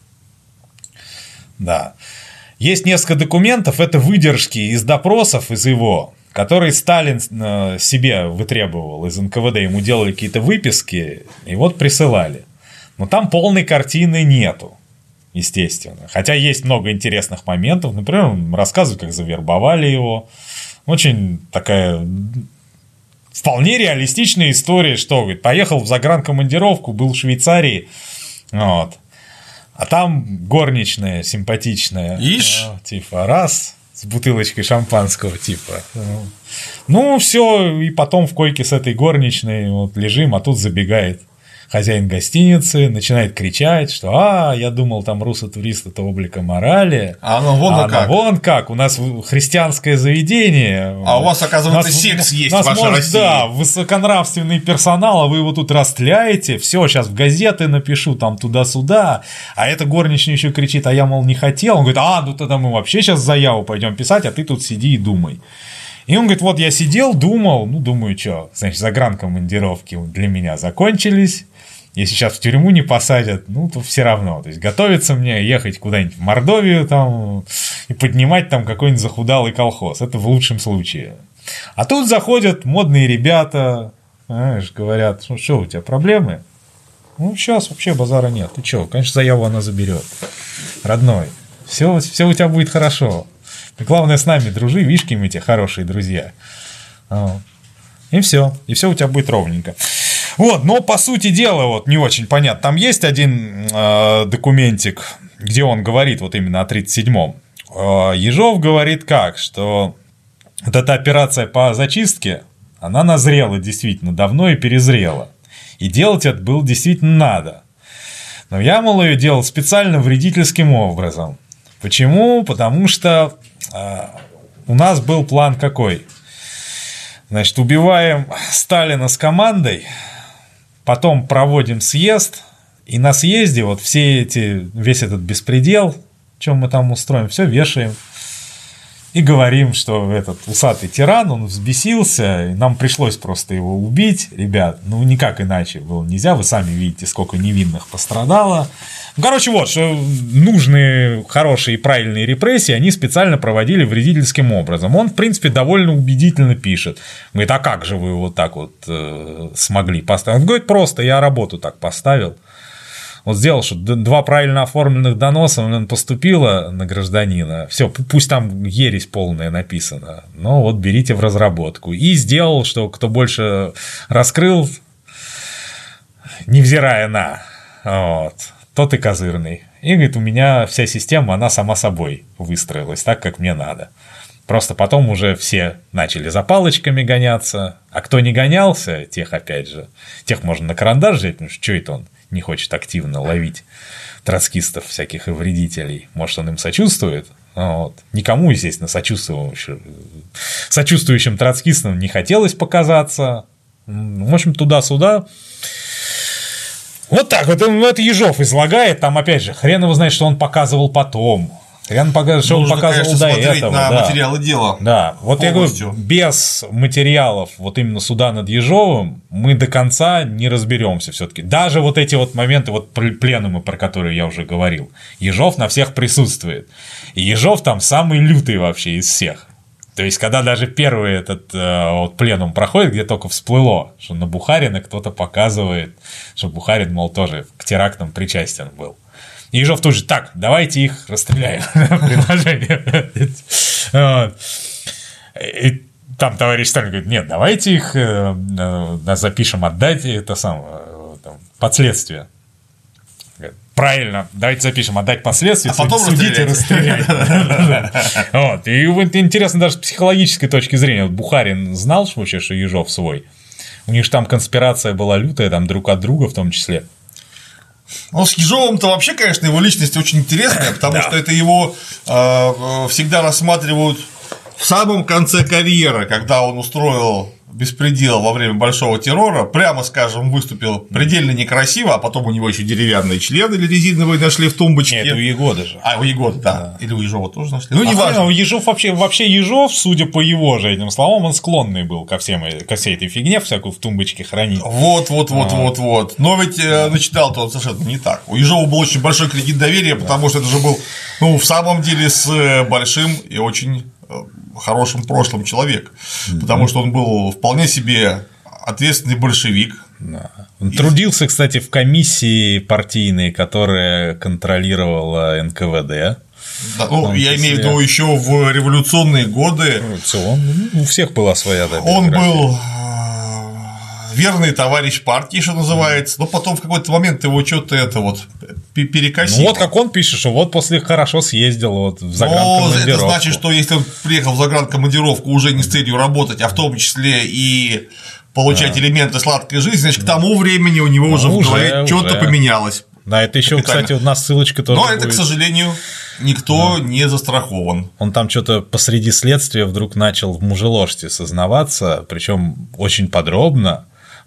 Да. Есть несколько документов, это выдержки из допросов из его, которые Сталин себе вытребовал из НКВД, ему делали какие-то выписки, и вот присылали. Но там полной картины нету, естественно. Хотя есть много интересных моментов. Например, он рассказывает, как завербовали его. Очень такая вполне реалистичная история, что, говорит, поехал в загранкомандировку, был в Швейцарии, вот. А там горничная симпатичная. Ишь. Типа раз, с бутылочкой шампанского, типа. Ну, все, и потом в койке с этой горничной вот лежим, а тут забегает хозяин гостиницы, начинает кричать, что я думал, там руссо-турист – это облика морали. А оно вон как. У нас христианское заведение. А у вас, оказывается, секс есть в вашей России. Да, высоконравственный персонал, а вы его тут растляете. Все, сейчас в газеты напишу, там туда-сюда. А эта горничная еще кричит, а я, мол, не хотел. Он говорит, ну тогда мы вообще сейчас заяву пойдем писать, а ты тут сиди и думай. И он говорит, вот я сидел, думал, думаю, что, значит, загранкомандировки для меня закончились. Если сейчас в тюрьму не посадят, ну, то все равно. То есть готовится мне ехать куда-нибудь в Мордовию там и поднимать там какой-нибудь захудалый колхоз. Это в лучшем случае. А тут заходят модные ребята, знаешь, говорят, ну что, у тебя проблемы? Ну, сейчас вообще базара нет. Ты что, конечно, заяву она заберет. Родной, все у тебя будет хорошо. Ты, главное, с нами дружи, видишь, какие мы тебе хорошие друзья. И все у тебя будет ровненько. Вот, но по сути дела, вот не очень понятно. Там есть один документик, где он говорит вот именно о 37-м. Ежов говорит как, что вот эта операция по зачистке, она назрела действительно давно и перезрела. И делать это было действительно надо. Но я, мол, ее делал специально вредительским образом. Почему? Потому что у нас был план какой? Значит, убиваем Сталина с командой, потом проводим съезд, и на съезде вот весь этот беспредел, чем мы там устроим, все вешаем. И говорим, что этот усатый тиран, он взбесился, и нам пришлось просто его убить, ребят. Ну, никак иначе было нельзя, вы сами видите, сколько невинных пострадало. Ну, короче, вот, что нужные, хорошие и правильные репрессии они специально проводили вредительским образом. Он, в принципе, довольно убедительно пишет. Говорит, а как же вы вот так вот смогли поставить? Он говорит, просто я работу так поставил. Вот сделал, что 2 правильно оформленных доноса поступило на гражданина. Все, пусть там ересь полная написана, но вот берите в разработку. И сделал, что кто больше раскрыл, невзирая на, вот, тот и козырный. И говорит, у меня вся система, она сама собой выстроилась так, как мне надо. Просто потом уже все начали за палочками гоняться, а кто не гонялся, тех опять же, тех можно на карандаш взять, потому что это он не хочет активно ловить троцкистов всяких и вредителей. Может, он им сочувствует? Вот. Никому, естественно, сочувствующим троцкистам не хотелось показаться. В общем, туда-сюда. Вот так вот. Это Ежов излагает. Там, опять же, хрен его знает, что он показывал потом. Хрен показывал, что он показывал, конечно, до этого. На материалы дела. Да, вот полностью. Я говорю, без материалов вот именно суда над Ежовым мы до конца не разберемся все-таки. Даже вот эти вот моменты, вот пленумы, про которые я уже говорил, Ежов на всех присутствует. И Ежов там самый лютый вообще из всех. То есть, когда даже первый этот вот пленум проходит, где только всплыло, что на Бухарина кто-то показывает, что Бухарин, мол, тоже к терактам причастен был. И Ежов тут же, так, давайте их расстреляем. Предложение. И там товарищ Сталин говорит, нет, давайте их запишем, отдать это самое, под следствие. Правильно, давайте запишем, отдать последствия, а потом судить и расстрелять. Вот. И интересно даже с психологической точки зрения. Вот Бухарин знал вообще, что Ежов свой? У них же там конспирация была лютая, там друг от друга в том числе. Ну, с Ежовым-то вообще, конечно, его личность очень интересная, потому что это его всегда рассматривают в самом конце карьеры, когда он устроил беспредел во время Большого террора, прямо скажем, выступил предельно некрасиво, а потом у него еще деревянные члены или резиновые нашли в тумбочке. Нет, у Егода же. А, у Егода, да. Или у Ежова тоже нашли. Ну, неважно. Ежов вообще Ежов, судя по его же этим словам, он склонный был ко всей этой фигне, всякую в тумбочке хранить. Вот. Но ведь начитал-то он совершенно не так. У Ежова был очень большой кредит доверия, потому что это же был, ну, в самом деле, с большим и очень хорошим прошлым человек, потому что он был вполне себе ответственный большевик. Да. Он трудился, кстати, в комиссии партийной, которая контролировала НКВД. Да, ну, я имею в виду еще в революционные годы. У всех была своя биография. Он был верный товарищ партии, что называется, но потом в какой-то момент его что-то перекосило. Ну, вот как он пишет, что вот после хорошо съездил вот в загранкомандировку. Это значит, что если он приехал в загранкомандировку уже не с целью работать, а в том числе и получать элементы сладкой жизни, значит, к тому времени у него уже в голове что-то поменялось. Да, это еще, кстати, у нас ссылочка тоже. Но это, к сожалению, никто не застрахован. Он там что-то посреди следствия вдруг начал в мужеложстве сознаваться, причем очень подробно.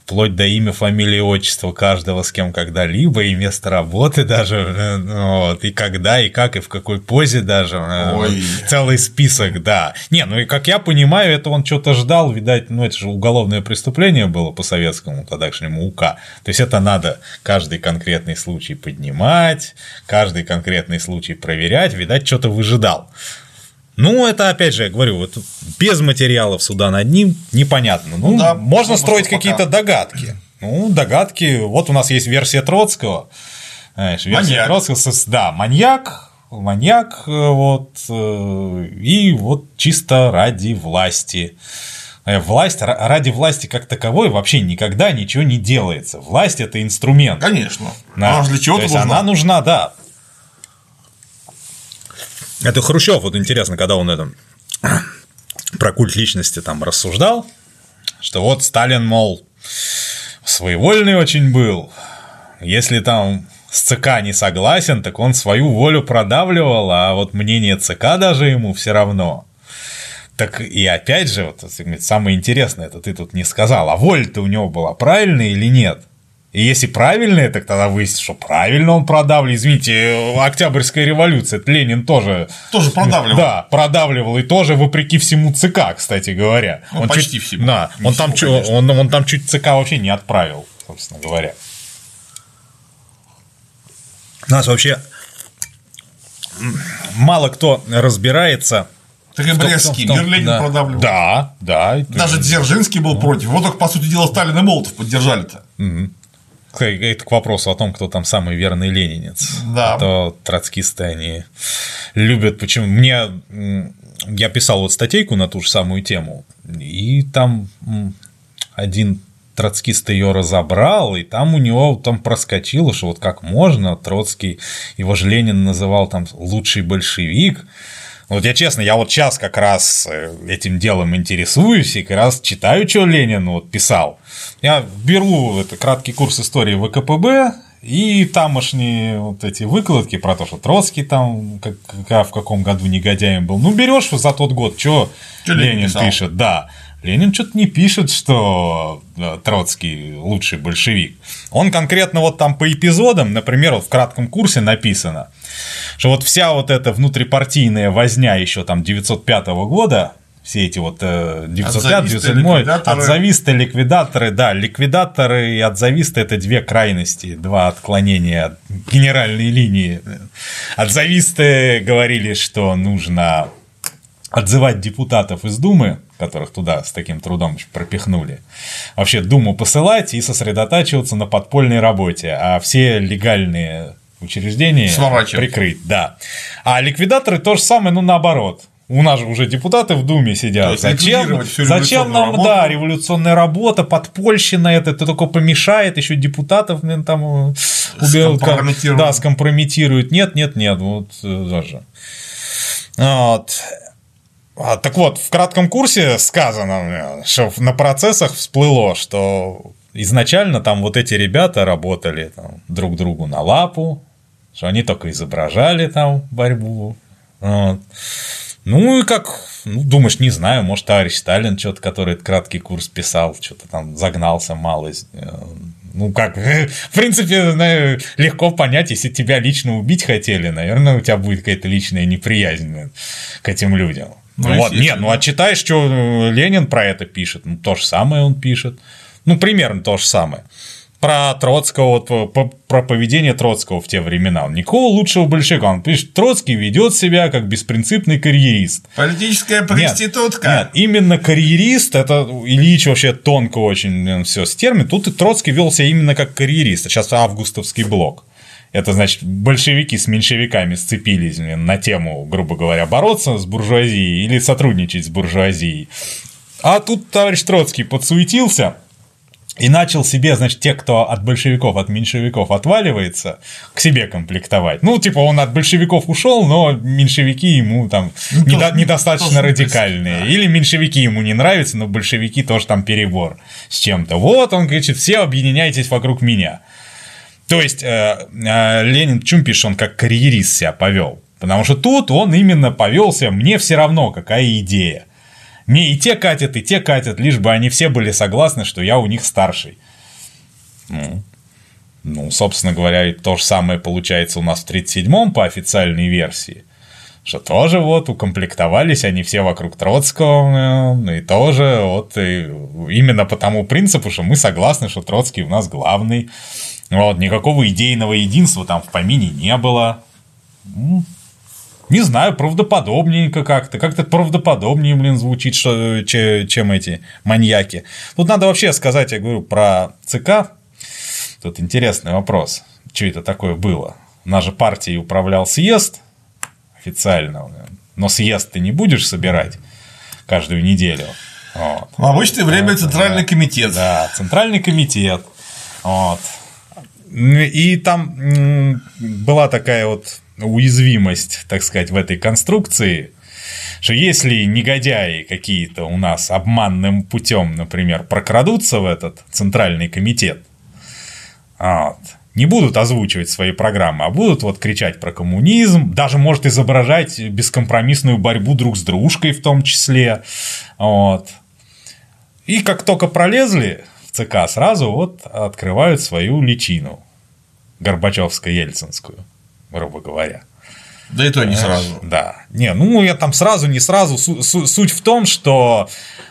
вплоть до имя, фамилии, отчества каждого, с кем когда-либо, и место работы даже, вот, и когда, и как, и в какой позе даже. Ой. Целый список, да. Не, ну и как я понимаю, это он что-то ждал, видать, ну это же уголовное преступление было по советскому тогдашнему УК. То есть это надо каждый конкретный случай поднимать, каждый конкретный случай проверять, видать, что-то выжидал. Ну, это, опять же, я говорю, вот без материалов суда над ним непонятно. Ну, да, можно строить какие-то догадки. Ну, догадки. Вот у нас есть версия Троцкого. Знаешь, версия Троцкого, да, маньяк, вот, и вот чисто ради власти. Власть, ради власти как таковой вообще никогда ничего не делается. Власть – это инструмент. Конечно. Да. Она для чего-то нужна. Она нужна, да. Это Хрущев, вот интересно, когда он это про культ личности там рассуждал, что вот Сталин, мол, своевольный очень был, если там с ЦК не согласен, так он свою волю продавливал, а вот мнение ЦК даже ему все равно. Так и опять же, вот, самое интересное, это ты тут не сказал, а воля-то у него была правильная или нет? И если правильная, так тогда выяснится, что правильно он продавливал. Извините, Октябрьская революция, это Ленин тоже продавливал. Да, продавливал, и тоже вопреки всему ЦК, кстати говоря. Ну, он почти всему. Да, он там чуть ЦК вообще не отправил, собственно говоря. У нас вообще мало кто разбирается. Так и Брестский мир Ленин продавливал. Да. Даже Дзержинский был против. Вот только, по сути дела, Сталин и Молотов поддержали-то. Угу. Это к вопросу о том, кто там самый верный ленинец. Да. А то троцкисты, они любят. Почему? Я писал вот статейку на ту же самую тему, и там один троцкист ее разобрал, и там у него там проскочило, что вот как можно, Троцкий, его же Ленин называл там лучший большевик. Вот я честно, я вот сейчас как раз этим делом интересуюсь и как раз читаю, что Ленин вот писал. Я беру краткий курс истории ВКПБ и тамошние вот эти выкладки про то, что Троцкий там в каком году негодяем был. Ну, берешь за тот год, что Ленин пишет, да. Ленин что-то не пишет, что Троцкий лучший большевик. Он конкретно вот там по эпизодам, например, вот в кратком курсе написано, что вот вся вот эта внутрипартийная возня еще там 905 года, все эти вот 905, 907, отзависты, ликвидаторы, да, ликвидаторы и отзависты – это две крайности, два отклонения от генеральной линии. Отзависты говорили, что нужно отзывать депутатов из Думы, которых туда с таким трудом пропихнули, вообще Думу посылать и сосредотачиваться на подпольной работе, а все легальные учреждения прикрыть, да. А ликвидаторы то же самое, но наоборот. У нас же уже депутаты в Думе сидят. Зачем нам, да, революционная работа, подпольщина, это только помешает, еще депутатов там скомпрометируют. Нет, вот даже. Вот. Так вот, в кратком курсе сказано, что на процессах всплыло, что изначально там вот эти ребята работали там друг другу на лапу, что они только изображали там борьбу. Вот. Ну и как, думаешь, не знаю, может, товарищ Сталин что-то, который этот краткий курс писал, что-то там загнался мало. Ну как, в принципе, легко понять, если тебя лично убить хотели, наверное, у тебя будет какая-то личная неприязнь к этим людям. Ну, вот, нет, а читаешь, что Ленин про это пишет, то же самое он пишет, примерно то же самое. Про Троцкого, про поведение Троцкого в те времена. Никакого лучшего большевика. Он пишет, Троцкий ведет себя как беспринципный карьерист. Политическая проститутка. Нет, именно карьерист, это Ильич вообще тонко очень все с термином. Тут и Троцкий вел себя именно как карьерист. Сейчас августовский блок. Это значит, большевики с меньшевиками сцепились на тему, грубо говоря, бороться с буржуазией или сотрудничать с буржуазией. А тут товарищ Троцкий подсуетился и начал себе, значит, тех, кто от большевиков, от меньшевиков отваливается, к себе комплектовать. Он от большевиков ушел, но меньшевики ему там недостаточно радикальные. Да. Или меньшевики ему не нравятся, но большевики тоже там перебор с чем-то. Вот он говорит, все объединяйтесь вокруг меня. То есть Ленин, почему пишет, он как карьерист себя повел? Потому что тут он именно повелся, мне все равно, какая идея. Мне и те катят, лишь бы они все были согласны, что я у них старший. Ну, собственно говоря, и то же самое получается у нас в 1937-м по официальной версии, что тоже вот укомплектовались они все вокруг Троцкого, и тоже вот именно по тому принципу, что мы согласны, что Троцкий у нас главный. Вот, никакого идейного единства там в помине не было. Не знаю, правдоподобненько как-то. Как-то правдоподобнее, звучит, чем эти маньяки. Тут надо вообще сказать, я говорю, про ЦК. Тут интересный вопрос. Что это такое было? У нас же партией управлял съезд официально. Но съезд ты не будешь собирать каждую неделю. Вот. В обычное время Центральный комитет. Да, Центральный комитет. Вот. И там была такая вот уязвимость, так сказать, в этой конструкции, что если негодяи какие-то у нас обманным путем, например, прокрадутся в этот Центральный комитет, вот, не будут озвучивать свои программы, а будут вот кричать про коммунизм, даже может изображать бескомпромиссную борьбу друг с дружкой в том числе. Вот. И как только пролезли в ЦК, сразу вот открывают свою личину Горбачевско-Ельцинскую, грубо говоря. Да и то не сразу. Да. Я там сразу, не сразу. Суть в том, что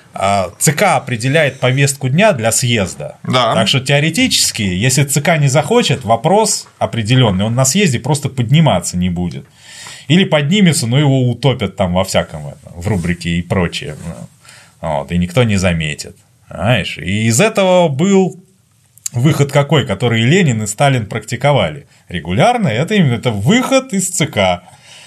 ЦК определяет повестку дня для съезда. Да. Так что теоретически, если ЦК не захочет, вопрос определенный, он на съезде просто подниматься не будет. Или поднимется, но его утопят там во всяком этом, в рубрике и прочее. Вот, и никто не заметит. Понимаешь? И из этого был выход какой, который и Ленин, и Сталин практиковали регулярно, это выход из ЦК.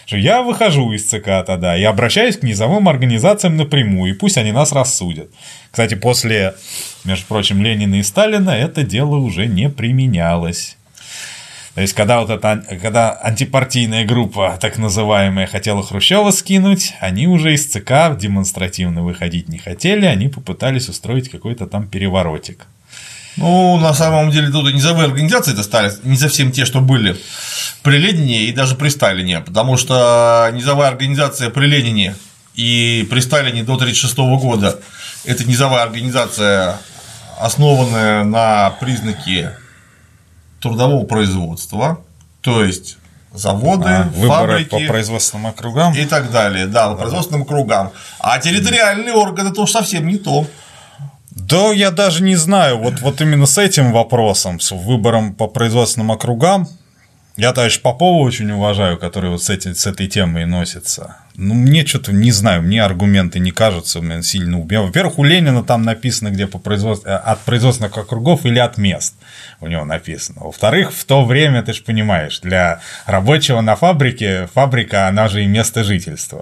Я выхожу из ЦК тогда и обращаюсь к низовым организациям напрямую, и пусть они нас рассудят. Кстати, после, между прочим, Ленина и Сталина это дело уже не применялось. То есть, когда антипартийная группа, так называемая, хотела Хрущева скинуть, они уже из ЦК демонстративно выходить не хотели, они попытались устроить какой-то там переворотик. Ну, на самом деле, тут и низовые организации-то стали не совсем те, что были при Ленине и даже при Сталине, потому что низовая организация при Ленине и при Сталине до 1936 года – это низовая организация, основанная на признаке трудового производства, то есть заводы, выборы фабрики по производственным округам и так далее, да, по производственным округам. А территориальные органы – это уж совсем не то. Да, я даже не знаю, вот именно с этим вопросом, с выбором по производственным округам, я товарища Попова очень уважаю, который вот с этой темой носится. Ну, мне что-то, не знаю, мне аргументы не кажутся сильно убивают. Во-первых, у Ленина там написано, где от производственных округов или от мест у него написано. Во-вторых, в то время, ты же понимаешь, для рабочего на фабрике, фабрика, она же и место жительства.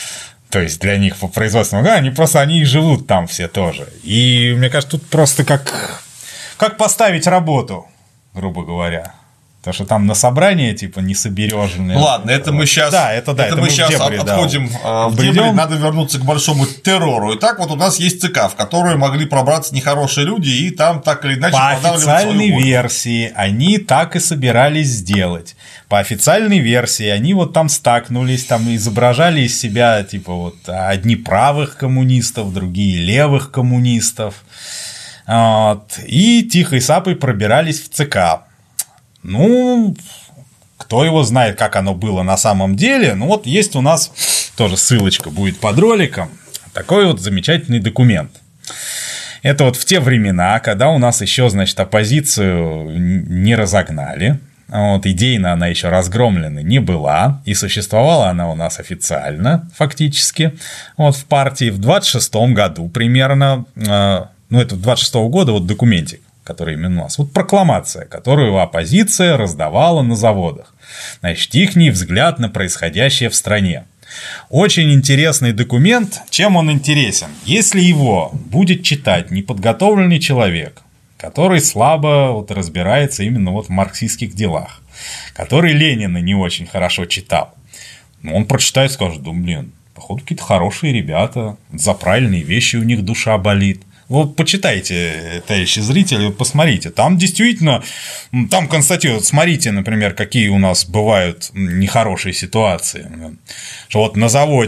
То есть для них по производственному, они и живут там все тоже. И мне кажется, тут просто как поставить работу, грубо говоря. Потому что там на собрание типа не соберешь. Ладно, это мы сейчас, мы сейчас отходим в дебри, надо вернуться к большому террору. И так вот у нас есть ЦК, в который могли пробраться нехорошие люди, и там так или иначе по официальной версии они так и собирались сделать. По официальной версии они вот там стакнулись, там изображали из себя типа вот одни правых коммунистов, другие левых коммунистов. Вот, и тихой сапой пробирались в ЦК. Ну, кто его знает, как оно было на самом деле. Ну, вот есть у нас, тоже ссылочка будет под роликом, такой вот замечательный документ. Это вот в те времена, когда у нас еще, значит, оппозицию не разогнали, вот, идейно она еще разгромлена не была, и существовала она у нас официально, фактически, вот в партии в 26-м году примерно, это 26-го года вот документик, который именно у нас. Вот прокламация, которую оппозиция раздавала на заводах. Значит, ихний взгляд на происходящее в стране. Очень интересный документ. Чем он интересен? Если его будет читать неподготовленный человек, который слабо вот разбирается именно вот в марксистских делах, который Ленина не очень хорошо читал, он прочитает и скажет: походу какие-то хорошие ребята, за правильные вещи у них душа болит. Вот почитайте, товарищи зрители, вот посмотрите. Там действительно, там констатируют, смотрите, например, какие у нас бывают нехорошие ситуации. Что вот на заводе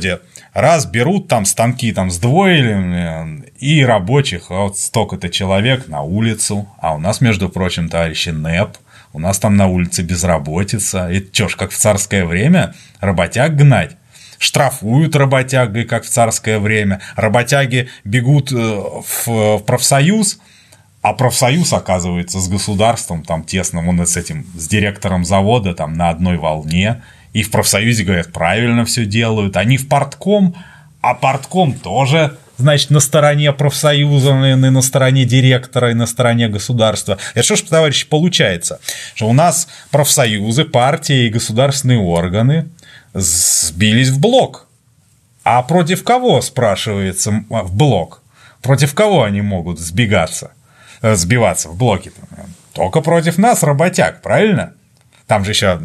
Раз берут там станки там сдвоили, и рабочих вот столько-то человек на улицу, а у нас, между прочим, товарищи НЭП, у нас там на улице безработица, это чё ж, как в царское время работяг гнать? Штрафуют работяги, как в царское время, работяги бегут в профсоюз, а профсоюз, оказывается, с государством там тесным, он с директором завода там на одной волне. И в профсоюзе говорят, правильно все делают. Они в партком, а партком тоже, значит, на стороне профсоюза, и на стороне директора, и на стороне государства. Это что ж, товарищи, получается? Что у нас профсоюзы, партии и государственные органы сбились в блок. А против кого, спрашивается, в блок? Против кого они могут сбиваться в блоке? Только против нас, работяг, правильно? Там же еще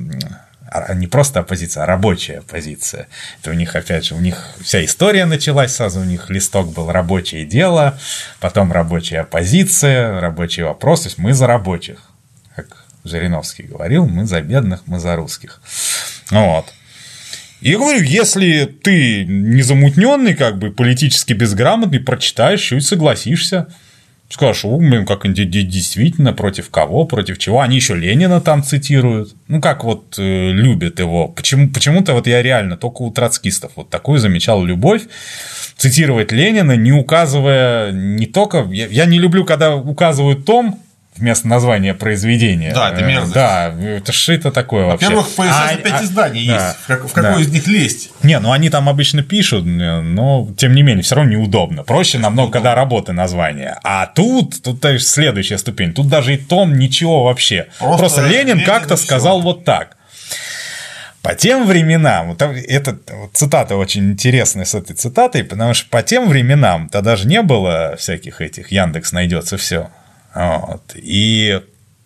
не просто оппозиция, а рабочая оппозиция. Это у них, опять же, у них вся история началась сразу, у них листок был рабочее дело, потом рабочая оппозиция, рабочий вопрос, то есть мы за рабочих. Как Жириновский говорил, мы за бедных, мы за русских. Вот. И я говорю, если ты незамутненный, как бы политически безграмотный, прочитаешь и согласишься. Скажешь, как действительно, против кого, против чего. Они еще Ленина там цитируют. Ну, как вот любят его. Почему-то вот я реально только у троцкистов вот такую замечал любовь. Цитировать Ленина, не указывая не только... Я не люблю, когда указывают том вместо названия произведения. Да, это мерзость. Да, это что такое вообще? Во-первых, по СС 5 изданий есть. В какое из них лезть? Не, ну они там обычно пишут, но тем не менее, все равно неудобно. Проще намного, когда работы названия. А тут следующая ступень. Тут даже и том ничего вообще. Просто Ленин как-то сказал вот так. По тем временам, вот эта цитата очень интересная с этой цитатой, потому что по тем временам тогда же не было всяких этих Яндекс найдется все. Вот. И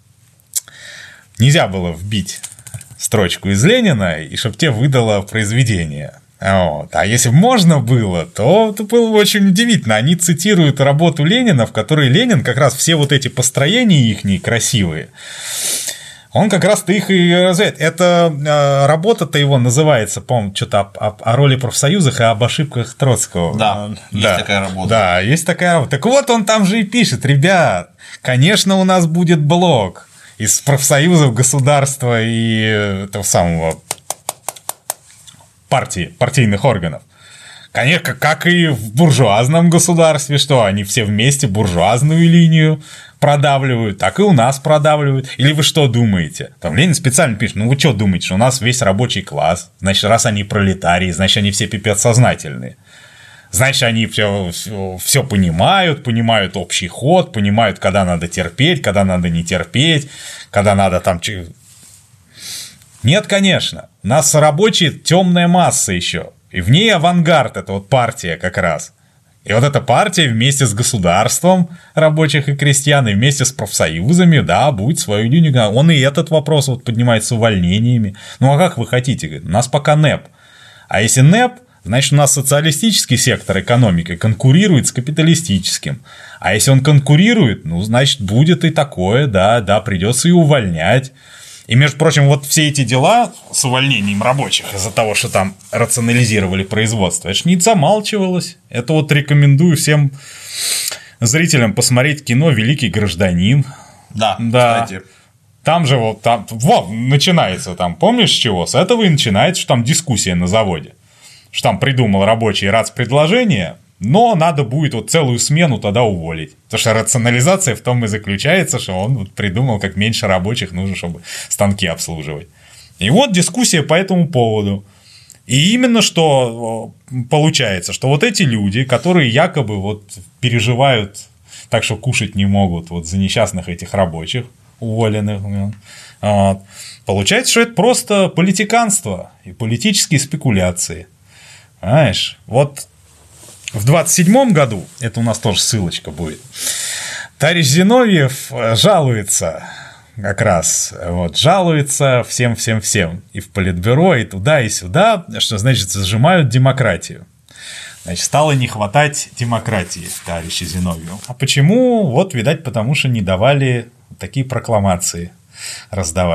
нельзя было вбить строчку из Ленина, и чтобы тебе выдало произведение. Вот. А если бы можно было, то это было бы очень удивительно. Они цитируют работу Ленина, в которой Ленин как раз все вот эти построения ихние красивые, он как раз-то их и развивает. Эта работа-то его называется, по-моему, что-то о роли профсоюзах и об ошибках Троцкого. Да, есть такая работа. Да, есть такая работа. Так вот, он там же и пишет, ребят, конечно, у нас будет блок из профсоюзов, государства и этого самого партийных органов. Конечно, как и в буржуазном государстве, что они все вместе буржуазную линию продавливают, так и у нас продавливают. Или вы что думаете? Там Ленин специально пишет, ну вы что думаете, что у нас весь рабочий класс, значит, раз они пролетарии, значит, они все пипец сознательные. Значит, они все понимают общий ход, понимают, когда надо терпеть, когда надо не терпеть, когда надо там... Нет, конечно. У нас рабочие темная масса еще. И в ней авангард, это вот партия как раз. И вот эта партия вместе с государством рабочих и крестьян, и вместе с профсоюзами, да, будет свою линию. Он и этот вопрос вот поднимает с увольнениями. Ну а как вы хотите? Говорит, у нас пока НЭП. А если НЭП, значит, у нас социалистический сектор экономики конкурирует с капиталистическим. А если он конкурирует, ну, значит, будет и такое, да, придется и увольнять. И, между прочим, вот все эти дела с увольнением рабочих из-за того, что там рационализировали производство, это ж не замалчивалось. Это вот рекомендую всем зрителям посмотреть кино «Великий гражданин». Да, кстати. Там же вот начинается там, помнишь, с чего? С этого и начинается, что там дискуссия на заводе. Что там придумал рабочий рацпредложение, но надо будет вот целую смену тогда уволить. Потому что рационализация в том и заключается, что он вот придумал, как меньше рабочих нужно, чтобы станки обслуживать. И вот дискуссия по этому поводу. И именно что получается, что вот эти люди, которые якобы вот переживают так, что кушать не могут вот за несчастных этих рабочих уволенных, вот, получается, что это просто политиканство и политические спекуляции. Понимаешь? Вот в 27-м году, это у нас тоже ссылочка будет, товарищ Зиновьев жалуется как раз, вот, жалуется всем, и в Политбюро, и туда, и сюда, что, значит, зажимают демократию. Значит, стало не хватать демократии товарищу Зиновьеву. А почему? Вот, видать, потому что не давали такие прокламации раздавать.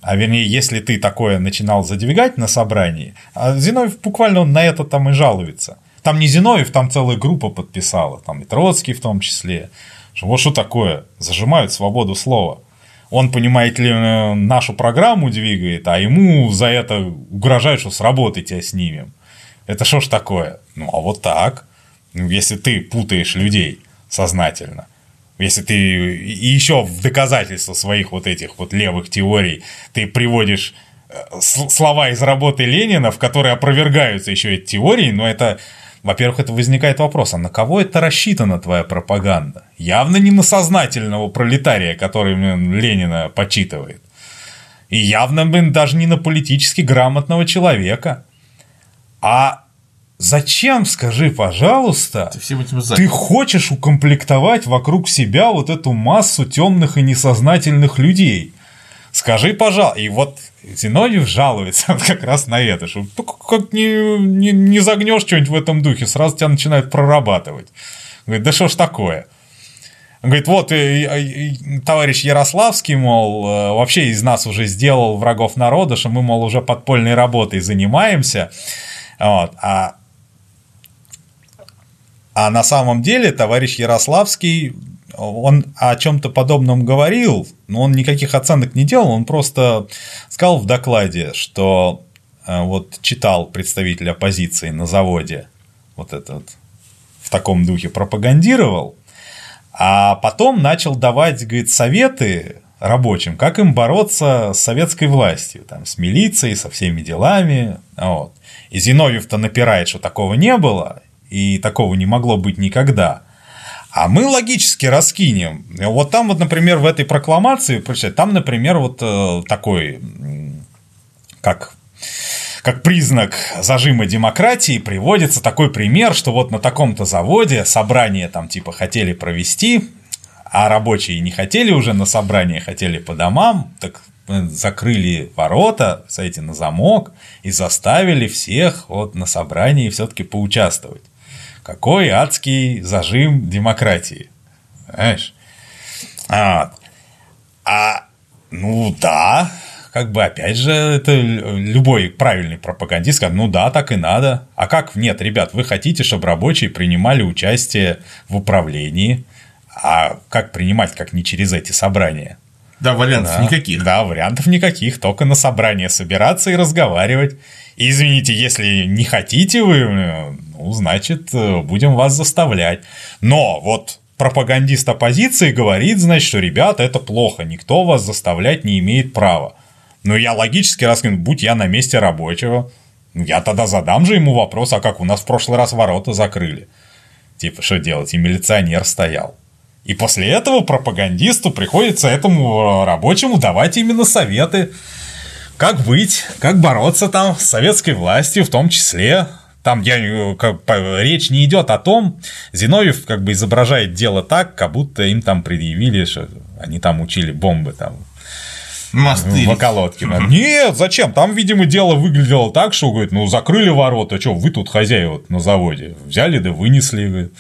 А вернее, если ты такое начинал задвигать на собрании, а Зиновьев буквально он на это там и жалуется. Там не Зиновьев, там целая группа подписала, там и Троцкий в том числе. Что вот что такое, зажимают свободу слова. Он, понимаете ли, нашу программу двигает, а ему за это угрожают, что с работы тебя снимем. Это что ж такое? Ну, а вот так. Если ты путаешь людей сознательно, если ты и еще в доказательство своих вот этих вот левых теорий ты приводишь слова из работы Ленина, в которые опровергаются еще эти теории, но это, во-первых, это возникает вопрос, а на кого это рассчитана твоя пропаганда? Явно не на сознательного пролетария, который Ленина почитывает. И явно, даже не на политически грамотного человека. А зачем, скажи, пожалуйста, ты хочешь укомплектовать вокруг себя вот эту массу темных и несознательных людей? Скажи, пожалуйста. И вот Зиновьев жалуется как раз на это, что как не загнешь что-нибудь в этом духе, сразу тебя начинают прорабатывать. Говорит, да что ж такое? Он говорит, вот товарищ Ярославский, мол, вообще из нас уже сделал врагов народа, что мы, мол, уже подпольной работой занимаемся. Вот. А на самом деле товарищ Ярославский, он о чем-то подобном говорил, но он никаких оценок не делал, он просто сказал в докладе, что вот читал представитель оппозиции на заводе, вот это вот в таком духе пропагандировал, а потом начал давать, говорит, советы рабочим, как им бороться с советской властью, там, с милицией, со всеми делами. Вот. И Зиновьев-то напирает, что такого не было, и такого не могло быть никогда. А мы логически раскинем. Вот там вот, например, в этой прокламации, там, например, вот такой, как признак зажима демократии приводится такой пример, что вот на таком-то заводе собрание там типа хотели провести, а рабочие не хотели уже на собрание, хотели по домам, так закрыли ворота, кстати, на замок и заставили всех вот на собрании все-таки поучаствовать. Какой адский зажим демократии. Понимаешь? Ну да, как бы опять же, это любой правильный пропагандист скажет, ну да, так и надо. А как нет, ребят, вы хотите, чтобы рабочие принимали участие в управлении, а как принимать, как не через эти собрания? Да, вариантов никаких. Да, вариантов никаких, только на собрание собираться и разговаривать. И, извините, если не хотите вы, ну, значит, будем вас заставлять. Но вот пропагандист оппозиции говорит, значит, что, ребята, это плохо, никто вас заставлять не имеет права. Ну, я логически раскину, будь я на месте рабочего, я тогда задам же ему вопрос, а как у нас в прошлый раз ворота закрыли? Типа, что делать? И милиционер стоял. И после этого пропагандисту приходится этому рабочему давать именно советы, как быть, как бороться там с советской властью в том числе. Там речь не идет о том, Зиновьев как бы изображает дело так, как будто им там предъявили, что они там учили бомбы там в околотке. Нет, зачем? Там, видимо, дело выглядело так, что, говорит, ну, закрыли ворота, что вы тут хозяева на заводе, взяли да вынесли, говорит.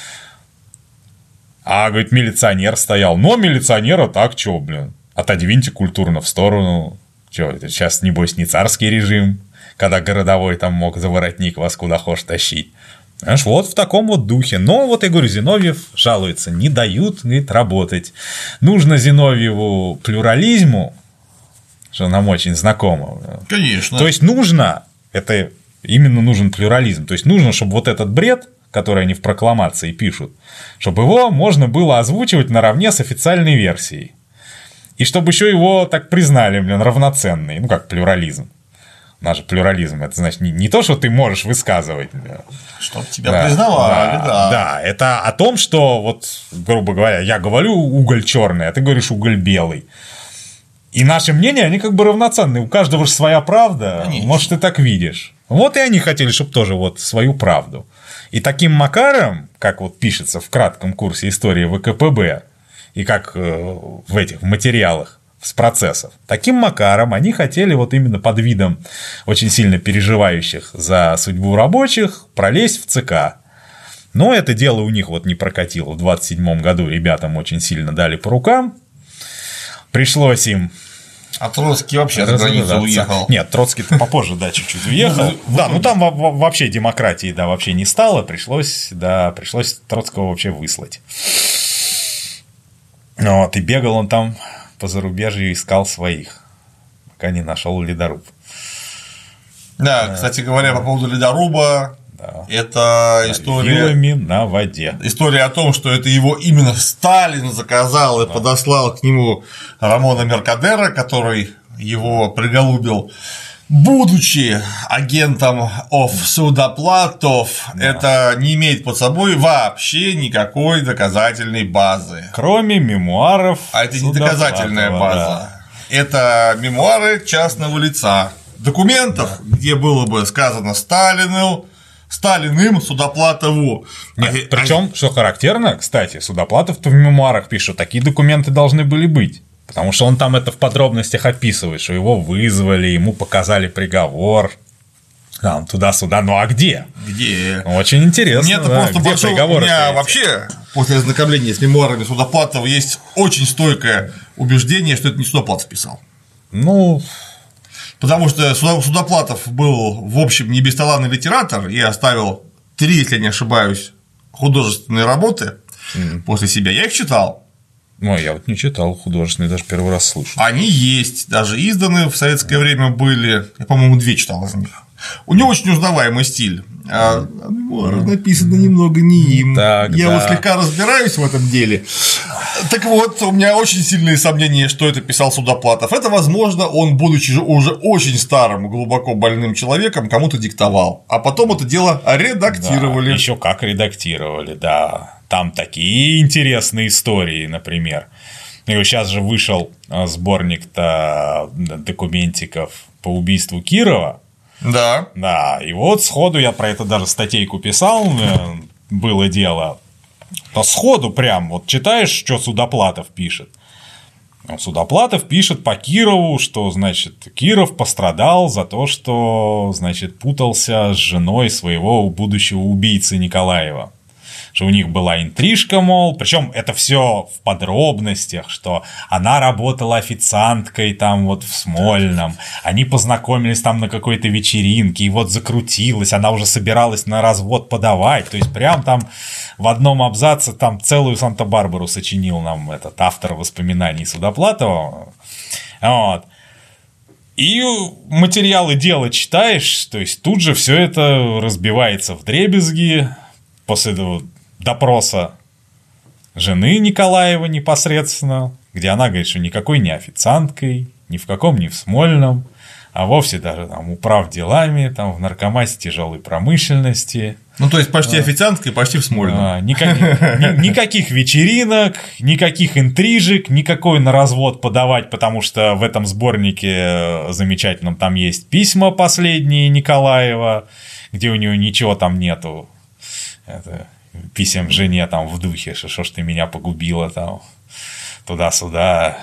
А, говорит, милиционер стоял. Но милиционера так, чё, блин, отодвиньте культурно в сторону. Чё, это сейчас, небось, не царский режим, когда городовой там мог за воротник вас куда хочешь тащить. Знаешь, вот в таком вот духе. Но вот я говорю, Зиновьев жалуется, не дают, говорит, работать. Нужно Зиновьеву плюрализму, что нам очень знакомо. Конечно. То есть нужно, это именно нужен плюрализм. То есть нужно, чтобы вот этот бред, который они в прокламации пишут, чтобы его можно было озвучивать наравне с официальной версией. И чтобы еще его так признали, блин, равноценный. Ну, как плюрализм. У нас же плюрализм. Это значит не то, что ты можешь высказывать. Чтобы тебя признавали, да. Да, это о том, что, вот, грубо говоря, я говорю уголь черный, а ты говоришь уголь белый. И наши мнения, они как бы равноценны. У каждого же своя правда. Конечно. Может, ты так видишь. Вот и они хотели, чтобы тоже вот свою правду. И таким макаром, как вот пишется в кратком курсе истории ВКПБ, и как в этих материалах с процессов, таким макаром они хотели вот именно под видом очень сильно переживающих за судьбу рабочих пролезть в ЦК. Но это дело у них вот не прокатило. В 27 году ребятам очень сильно дали по рукам. Пришлось им А Троцкий вообще за границу уехал. Нет, Троцкий-то попозже, да, чуть-чуть уехал. Да, ну там вообще демократии, да, вообще не стало, пришлось Троцкого вообще выслать. Вот, и бегал он там по зарубежью, искал своих, пока не нашел ледоруб. Да, кстати говоря, по поводу ледоруба, да. Это история вилами на воде. История о том, что это его именно Сталин заказал и подослал к нему Рамона Меркадера, который его приголубил, будучи агентом судоплатов, да. Это не имеет под собой вообще никакой доказательной базы. Кроме мемуаров. А это не доказательная база. Да. Это мемуары частного лица. Документов, да. Где было бы сказано Сталиным, Судоплатову. Причем, что характерно, кстати, Судоплатов-то в мемуарах пишет, такие документы должны были быть. Потому что он там это в подробностях описывает, что его вызвали, ему показали приговор. Там, туда-сюда. Ну а где? Где? Очень интересно. Мне это да, просто большой. У меня вообще после ознакомления с мемуарами Судоплатова есть очень стойкое убеждение, что это не Судоплатов писал. Ну. Потому что Судоплатов был, в общем, не бесталанный литератор и оставил 3, если не ошибаюсь, художественные работы после себя. Я их читал. Ну, я вот не читал художественные, даже первый раз слышу. Они есть, даже изданы в советское время были. Я, по-моему, 2 читал из них. У него очень узнаваемый стиль. А мемуары написаны немного не им. Так, я да. вот слегка разбираюсь в этом деле. Так вот, у меня очень сильные сомнения, что это писал Судоплатов. Это, возможно, он, будучи уже очень старым, глубоко больным человеком, кому-то диктовал. А потом это дело редактировали. Да, еще как редактировали, да. Там такие интересные истории, например. И сейчас же вышел сборник-то документиков по убийству Кирова. Да. Да, и вот сходу я про это даже статейку писал, было дело. То сходу прям вот читаешь, что Судоплатов пишет. Судоплатов пишет по Кирову, что, значит, Киров пострадал за то, что, значит, путался с женой своего будущего убийцы Николаева. Что у них была интрижка, мол, причем это все в подробностях, что она работала официанткой там вот в Смольном, они познакомились там на какой-то вечеринке, и вот закрутилась, она уже собиралась на развод подавать, то есть прям там в одном абзаце там целую Санта-Барбару сочинил нам этот автор воспоминаний Судоплатова. Вот. И материалы дела читаешь, то есть тут же все это разбивается вдребезги после этого допроса жены Николаева непосредственно, где она говорит, что никакой не официанткой, ни в каком не в Смольном, а вовсе даже там управ делами, там в наркомате тяжелой промышленности. Ну, то есть почти официанткой, почти в Смольном. Никаких вечеринок, никаких интрижек, никакой на развод подавать, потому что в этом сборнике замечательном там есть письма последние Николаева, где у него ничего там нету. Это писем жене там в духе, что ж ты меня погубила там туда-сюда,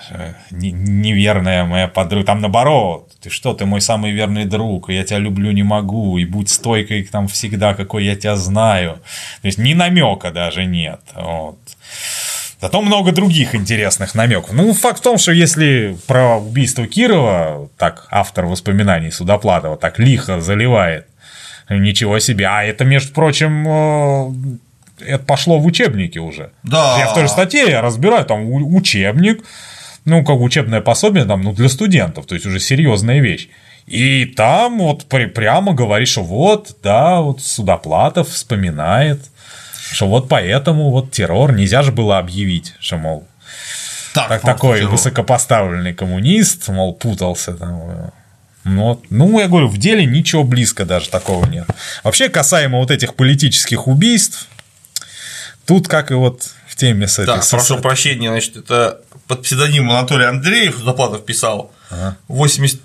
неверная моя подруга, там наоборот, ты что, ты мой самый верный друг, я тебя люблю не могу, и будь стойкой там всегда, какой я тебя знаю, то есть ни намека даже нет, вот. Зато много других интересных намеков. Ну, факт в том, что если про убийство Кирова, так автор воспоминаний Судоплатова так лихо заливает, ничего себе. А это, между прочим, это пошло в учебнике уже. Да. Я в той же статье разбираю, там учебник, ну, как учебное пособие там, ну, для студентов, то есть уже серьезная вещь. И там вот прямо говорит, что вот, да, вот Судоплатов вспоминает, что вот поэтому вот террор нельзя же было объявить, что, мол, такой террор. Высокопоставленный коммунист, мол, путался там. Ну, я говорю, в деле ничего близко даже такого нет. Вообще, касаемо вот этих политических убийств, тут как и вот в теме с этой... Так, прошу прощения, значит, это под псевдонимом Анатолий Андреев Судоплатов писал в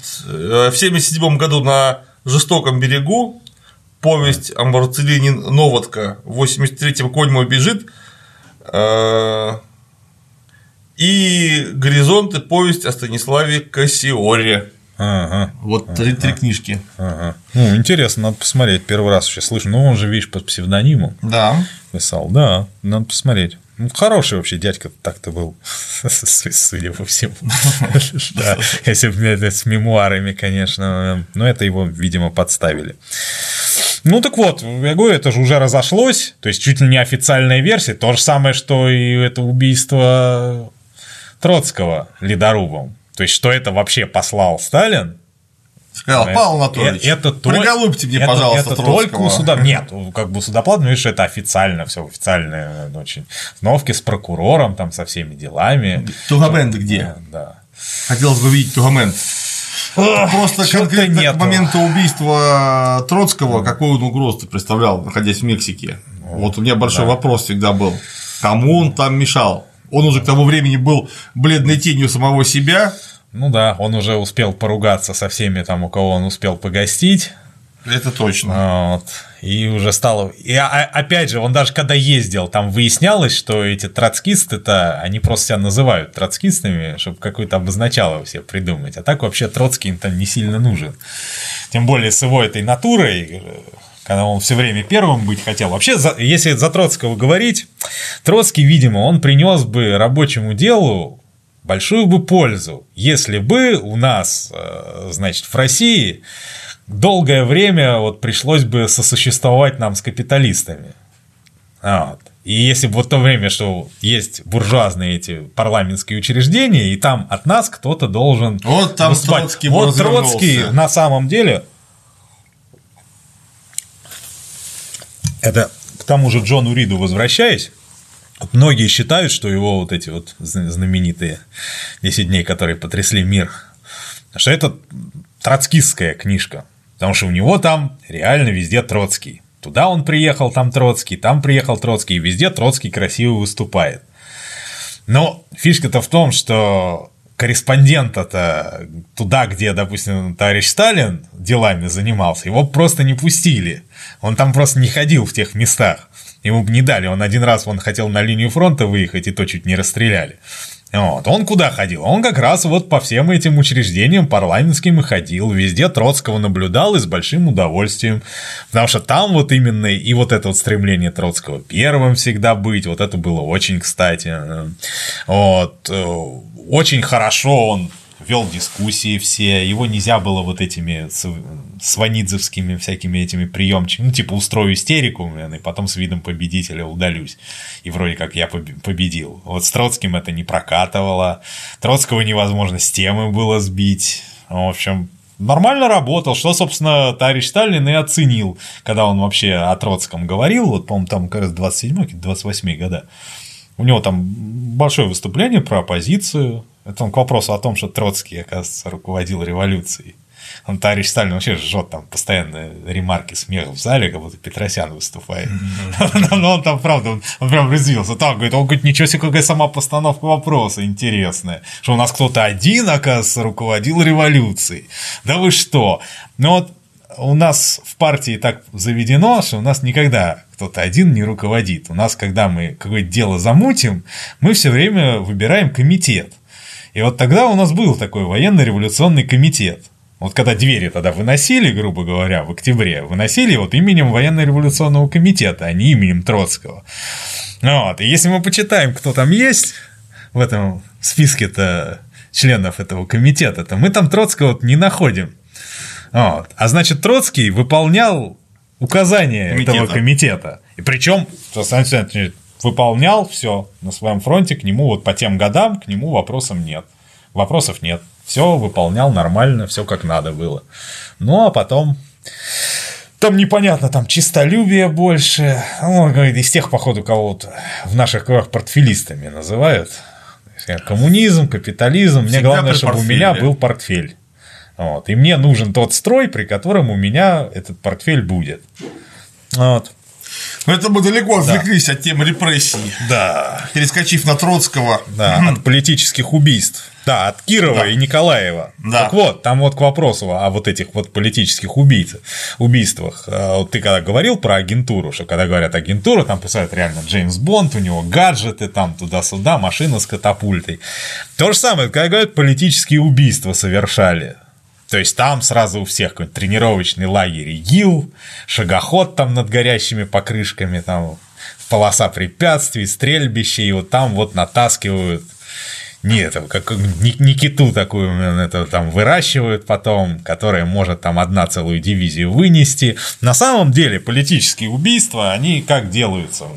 1977 году на «Жестоком берегу», повесть о Марцелине Новодка, в 1983-м «Конь мой бежит», и «Горизонты», повесть о Станиславе Кассиоре. Вот три книжки. Ну, интересно, надо посмотреть. Первый раз вообще слышу. Ну, он же, видишь, под псевдонимом. Да. Писал. Да, надо посмотреть. Ну, хороший вообще дядька так-то был, судя по всему. Да, если бы это с мемуарами, конечно. Но это его, видимо, подставили. Ну, так вот, я говорю, это же уже разошлось. То есть, чуть ли не официальная версия. То же самое, что и это убийство Троцкого ледорубом. То есть, что это вообще послал Сталин. Сказал: Павел Анатольевич, приголубьте мне, пожалуйста, это Троцкого. только у суда. Нет, как бы судоплатно, видишь, это официально, все официальные очень установки с прокурором, там, со всеми делами. Тугаменты где? Да. Хотелось бы видеть Тугамент. Просто конкретно к моменту убийства Троцкого, какую он угрозу ты представлял, находясь в Мексике? Вот у меня большой вопрос всегда был. Кому он там мешал? Он уже к тому времени был бледной тенью самого себя. Ну да, он уже успел поругаться со всеми там, у кого он успел погостить. Это точно. Вот. И уже стало... И опять же, он даже когда ездил, там выяснялось, что эти троцкисты-то, они просто себя называют троцкистами, чтобы какое-то обозначало все придумать. А так вообще Троцкий им там не сильно нужен. Тем более с его этой натурой, когда он все время первым быть хотел. Вообще, если за Троцкого говорить, Троцкий, видимо, он принес бы рабочему делу большую бы пользу, если бы у нас, значит, в России долгое время вот пришлось бы сосуществовать нам с капиталистами. Вот. И если бы вот то время, что есть буржуазные эти парламентские учреждения, и там от нас кто-то должен вот там выступать. Троцкий вот Троцкий на самом деле, это к тому же Джону Риду возвращаясь, многие считают, что его вот эти вот знаменитые 10 дней, которые потрясли мир, что это троцкистская книжка, потому что у него там реально везде Троцкий. Туда он приехал, там Троцкий, там приехал Троцкий, и везде Троцкий красиво выступает. Но фишка-то в том, что корреспондента-то туда, где, допустим, товарищ Сталин делами занимался, его просто не пустили. Он там просто не ходил в тех местах. Ему бы не дали. Он один раз хотел на линию фронта выехать, и то чуть не расстреляли. Вот. Он куда ходил? Он как раз вот по всем этим учреждениям парламентским и ходил. Везде Троцкого наблюдал и с большим удовольствием. Потому что там вот именно и вот это вот стремление Троцкого первым всегда быть, вот это было очень кстати. Вот. Очень хорошо он вел дискуссии все, его нельзя было вот этими сванидзевскими всякими этими приемчиками, ну, типа устрою истерику, и потом с видом победителя удалюсь, и вроде как я победил. Вот с Троцким это не прокатывало, Троцкого невозможно с темы было сбить, в общем, нормально работал, что, собственно, товарищ Сталин и оценил, когда он вообще о Троцком говорил, вот, по-моему, там как раз 27-28 года, у него там большое выступление про оппозицию. Это он к вопросу о том, что Троцкий, оказывается, руководил революцией. Он, товарищ Сталин, вообще жжет там постоянно ремарки, смех в зале, как будто Петросян выступает. Но он там, правда, он прям развился. Так, говорит, он говорит, ничего себе, какая сама постановка вопроса интересная. Что у нас кто-то один, оказывается, руководил революцией. Да вы что? Ну вот у нас в партии так заведено, что у нас никогда кто-то один не руководит. У нас, когда мы какое-то дело замутим, мы все время выбираем комитет. И вот тогда у нас был такой военно-революционный комитет. Вот когда двери тогда выносили, грубо говоря, в октябре, выносили вот именем военно-революционного комитета, а не именем Троцкого. Вот. И если мы почитаем, кто там есть в этом списке-то членов этого комитета, то мы там Троцкого не находим. Вот. А значит, Троцкий выполнял указания этого комитета. И причем, выполнял все на своем фронте, к нему вот по тем годам к нему вопросов нет. Все выполнял нормально, все как надо было. Ну а потом там непонятно, там чистолюбие больше. Ну, говорит, из тех, походу, кого-то в наших кругах портфелистами называют. Коммунизм, капитализм. Мне главное, чтобы у меня был портфель. Вот. И мне нужен тот строй, при котором у меня этот портфель будет. Вот. Но это мы далеко отвлеклись от темы репрессий. Да. Перескочив на Троцкого. Да, от политических убийств. Да, от Кирова и Николаева. Да. Так вот, там вот к вопросу о вот этих вот политических убийствах. Вот ты когда говорил про агентуру, что когда говорят агентура, там писают реально Джеймс Бонд, у него гаджеты, там туда-сюда, машина с катапультой. То же самое, когда говорят, политические убийства совершали. То есть там сразу у всех какой-то тренировочный лагерь ИГИЛ, шагоход там над горящими покрышками, там полоса препятствий, стрельбище, и вот там вот натаскивают. Нет, как Никиту такую это там выращивают потом, которая может там целую дивизию вынести. На самом деле политические убийства, они как делаются?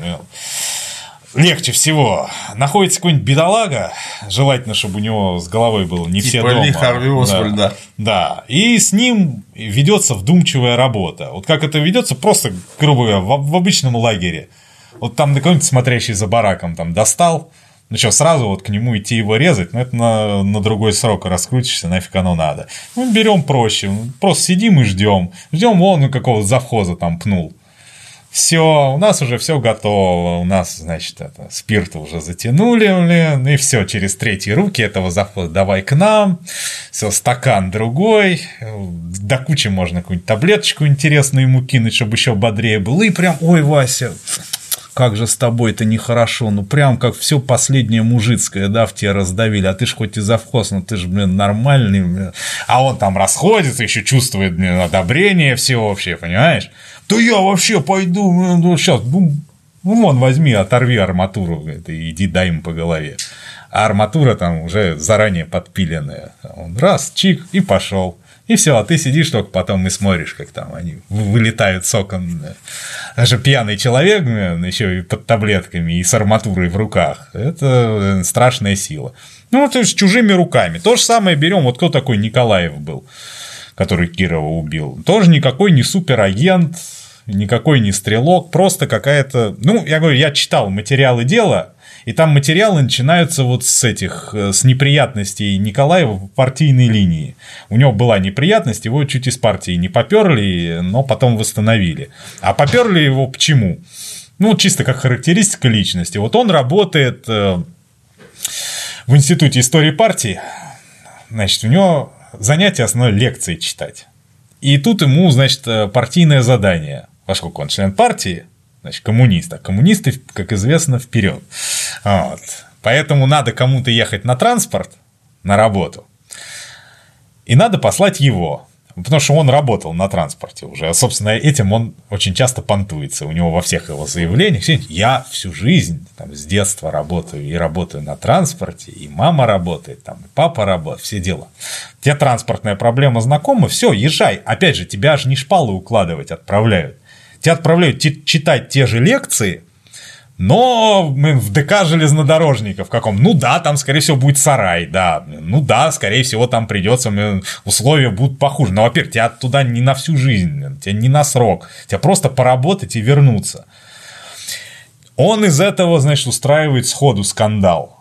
Легче всего. Находится какой-нибудь бедолага, желательно, чтобы у него с головой было не все дома. Ли Харви Освальда. Да, и с ним ведется вдумчивая работа. Вот как это ведется, просто, грубо говоря, в обычном лагере. Вот там какой-нибудь смотрящий за бараком там достал. Ну что, сразу вот к нему идти его резать, это на другой срок раскрутишься, нафиг оно надо. Мы берем проще, просто сидим и ждем. Ждем, вон какого завхоза там пнул. Все, у нас уже все готово. У нас, значит, спирт уже затянули, и все, через третьи руки этого завхоза давай к нам. Все, стакан другой. До кучи можно какую-нибудь таблеточку интересную ему кинуть, чтобы еще бодрее было. И прям, ой, Вася, как же с тобой-то нехорошо, ну прям как все последнее мужицкое, да, в тебя раздавили, а ты ж хоть и завхоз, но ты же, нормальный, а он там расходится, еще чувствует, одобрение всеобщее, понимаешь? Да я вообще пойду, сейчас, вон возьми, оторви арматуру, и иди дай ему по голове. А арматура там уже заранее подпиленная, он раз, чик, и пошел. И все, а ты сидишь только потом и смотришь, как там они вылетают с окон. Даже пьяный человек, еще и под таблетками, и с арматурой в руках. Это страшная сила. Ну, то есть, чужими руками. То же самое берем, вот кто такой Николаев был, который Кирова убил. Тоже никакой не суперагент, никакой не стрелок, просто какая-то... Ну, я говорю, я читал материалы дела, и там материалы начинаются вот с неприятностей Николаева по партийной линии. У него была неприятность, его чуть из партии не попёрли, но потом восстановили. А попёрли его почему? Ну, чисто как характеристика личности. Вот он работает в Институте истории партии, значит, у него занятие основное лекции читать. И тут ему, значит, партийное задание, поскольку он член партии, значит, коммунист, а коммунисты, как известно, вперед. Вот. Поэтому надо кому-то ехать на транспорт, на работу, и надо послать его, потому что он работал на транспорте уже, а, собственно, этим он очень часто понтуется, у него во всех его заявлениях, я всю жизнь там, с детства работаю, и работаю на транспорте, и мама работает, там, и папа работает, все дела. Тебе транспортная проблема знакома, все, езжай, опять же, тебя аж не шпалы укладывать отправляют. Тебя отправляют читать те же лекции, но в ДК железнодорожников каком. Ну да, там, скорее всего, будет сарай, да. Ну да, скорее всего, там придется, условия будут похуже. Но, во-первых, тебя туда не на всю жизнь, тебя не на срок. Тебя просто поработать и вернуться. Он из этого, значит, устраивает сходу скандал.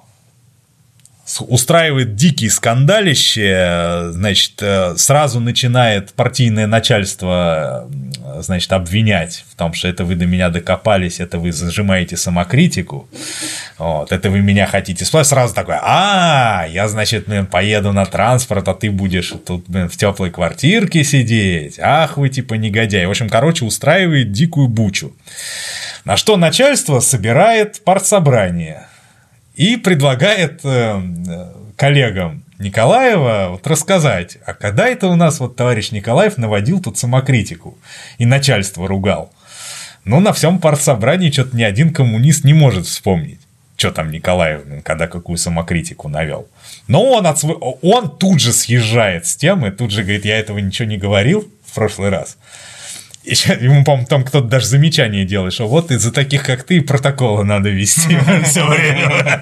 Устраивает дикие скандалище, значит, сразу начинает партийное начальство, значит, обвинять в том, что это вы до меня докопались, это вы зажимаете самокритику, вот, это вы меня хотите спать, сразу такое, я, значит, поеду на транспорт, а ты будешь тут, в теплой квартирке сидеть, ах вы, типа, негодяй. В общем, короче, устраивает дикую бучу. На что начальство собирает партсобрание и предлагает коллегам Николаева вот рассказать, а когда это у нас вот товарищ Николаев наводил тут самокритику и начальство ругал. Ну, на всем партсобрании что-то ни один коммунист не может вспомнить, что там Николаев, когда какую самокритику навел. Но он тут же съезжает с темы, тут же говорит, я этого ничего не говорил в прошлый раз. Ему, по-моему, там кто-то даже замечание делает, что вот из-за таких, как ты, протоколы надо вести все время.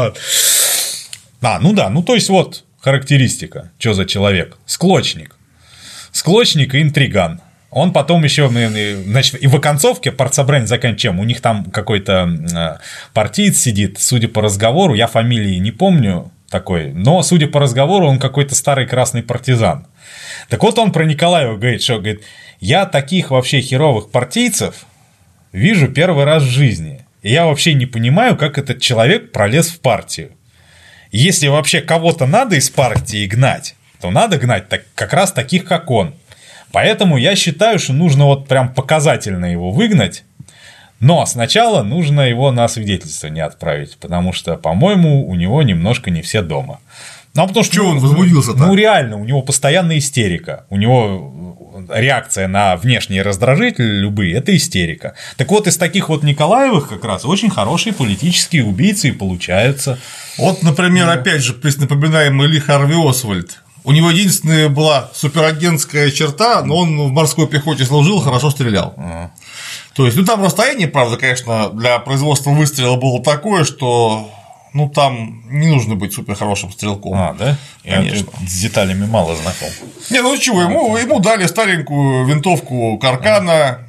То есть вот характеристика, что за человек. Склочник и интриган. Он потом еще, значит, и в оконцовке партсобрание заканчивает чем? У них там какой-то партиец сидит, судя по разговору, я фамилии не помню такой, но, судя по разговору, он какой-то старый красный партизан. Так вот он про Николаева говорит, что, говорит, я таких вообще херовых партийцев вижу первый раз в жизни. И я вообще не понимаю, как этот человек пролез в партию. Если вообще кого-то надо из партии гнать, то надо гнать как раз таких, как он. Поэтому я считаю, что нужно вот прям показательно его выгнать, но сначала нужно его на освидетельствование отправить, потому что, по-моему, у него немножко не все дома. Ну, потому что Чего он возбудился-то? Ну, реально, у него постоянная истерика. У него реакция на внешние раздражители любые – это истерика. Так вот, из таких вот Николаевых как раз очень хорошие политические убийцы и получаются. Вот, например, опять же, напоминаемый Ли Харви Освальд. У него единственная была суперагентская черта, но он в морской пехоте служил, хорошо стрелял. То есть, ну там расстояние, правда, конечно, для производства выстрела было такое, что ну там не нужно быть супер хорошим стрелком. Да? Конечно. Я с деталями мало знаком. Не, ну чего, ему дали старенькую винтовку Каркана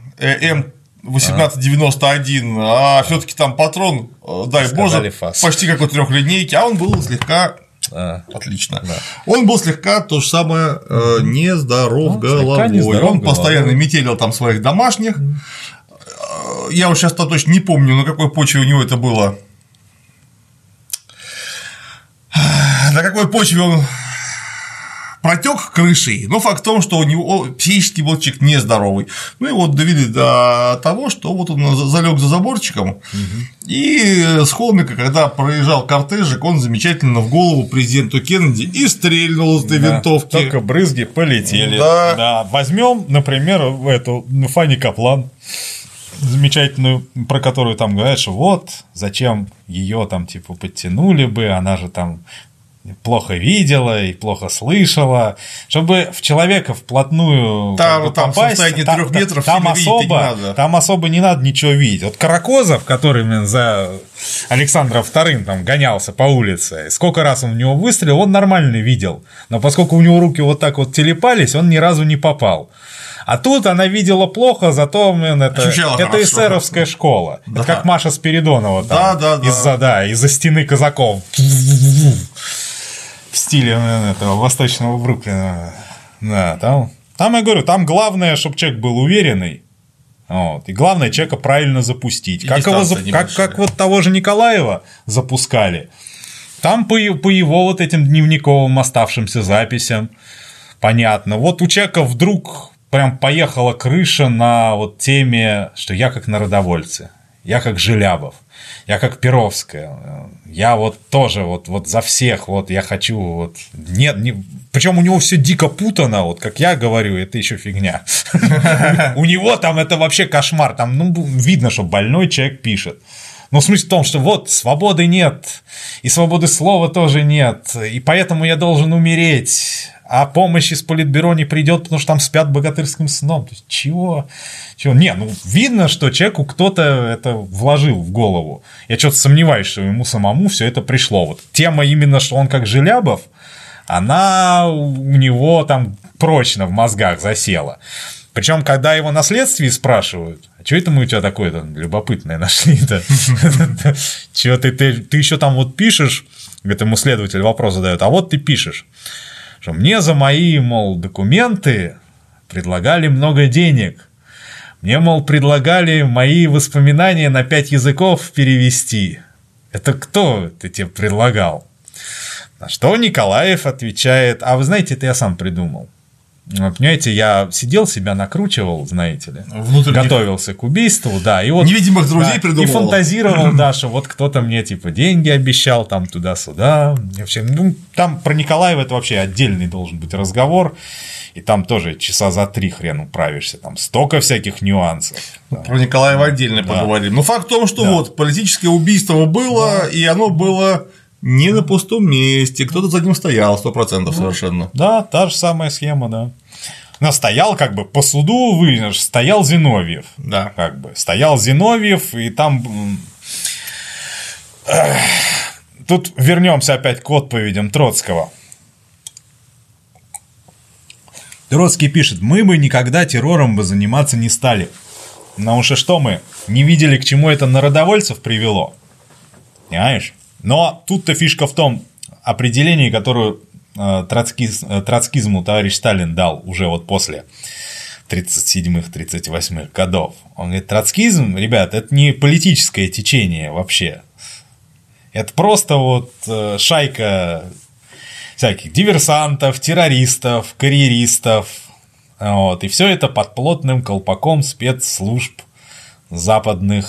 М1891, а все-таки там патрон, дай боже, почти как у трехлинейки, а он был слегка. Отлично. Да. Он был слегка то же самое нездоров головой. Он постоянно метелил там своих домашних. Я уж сейчас точно не помню, на какой почве у него это было. На какой почве он протек крышей, но факт в том, что у него психически был человек нездоровый. Ну и вот довели до того, что вот он залег за заборчиком, и с холмика, когда проезжал кортежик, он замечательно в голову президенту Кеннеди и стрельнул из этой винтовки. Только брызги полетели. Да. Возьмем, например, эту Фанни Каплан, замечательную, про которую там говорят, что вот зачем ее там типа подтянули бы, она же там плохо видела и плохо слышала, чтобы в человека вплотную там попасть, в состоянии 3 метров там особо не надо ничего видеть. Вот Каракозов, который за Александром II там гонялся по улице, сколько раз он в него выстрелил, он нормально видел, но поскольку у него руки вот так вот телепались, он ни разу не попал. А тут она видела плохо, зато это эсеровская школа. Да. Это как Маша Спиридонова там, из-за стены казаков. В стиле этого восточного Бруклина. Да, там я говорю, там главное, чтобы человек был уверенный. Вот, и главное человека правильно запустить. Как вот того же Николаева запускали. Там по его вот этим дневниковым оставшимся записям понятно. Вот у человека вдруг прям поехала крыша на вот теме, что я как народовольцы, я как Желябов, я как Перовская, я вот тоже вот за всех, вот я хочу, вот нет, причем у него все дико путано, вот как я говорю, это еще фигня. У него там это вообще кошмар, там видно, что больной человек пишет. Но смысл в том, что вот свободы нет, и свободы слова тоже нет, и поэтому я должен умереть. А помощь из политбюро не придет, потому что там спят богатырским сном. То есть чего? Не, видно, что человеку кто-то это вложил в голову. Я что-то сомневаюсь, что ему самому все это пришло. Вот тема именно, что он как Желябов, она у него там прочно в мозгах засела. Причем, когда его на следствии спрашивают, а что это мы у тебя такое-то любопытное нашли-то? Чего ты еще там вот пишешь, этому следователь вопрос задает, а вот ты пишешь, что мне за мои, мол, документы предлагали много денег. Мне, мол, предлагали мои воспоминания на 5 языков перевести. Это кто это тебе предлагал? На что Николаев отвечает, а вы знаете, это я сам придумал. Понимаете, я сидел, себя накручивал, знаете ли, готовился к убийству, да, и вот невидимых друзей придумывал. И фантазировал, да, что вот кто-то мне типа деньги обещал, там туда-сюда. Там про Николаева это вообще отдельный должен быть разговор, и там тоже часа за 3 хрен управишься, там столько всяких нюансов. Про Николаева отдельно поговорим. Но факт в том, что вот политическое убийство было, и оно было не на пустом месте, кто-то за ним стоял 100% совершенно. Да, та же самая схема, да. Но стоял как бы по суду, стоял Зиновьев. Да. Как бы стоял Зиновьев, и там. Тут вернемся опять к отповедям Троцкого. Троцкий пишет: мы бы никогда террором бы заниматься не стали. Потому что мы не видели, к чему это народовольцев привело. Понимаешь? Но тут-то фишка в том определении, которое троцкизму товарищ Сталин дал уже вот после 37-38 годов. Он говорит, троцкизм, ребят, это не политическое течение вообще. Это просто вот шайка всяких диверсантов, террористов, карьеристов. Вот, и все это под плотным колпаком спецслужб западных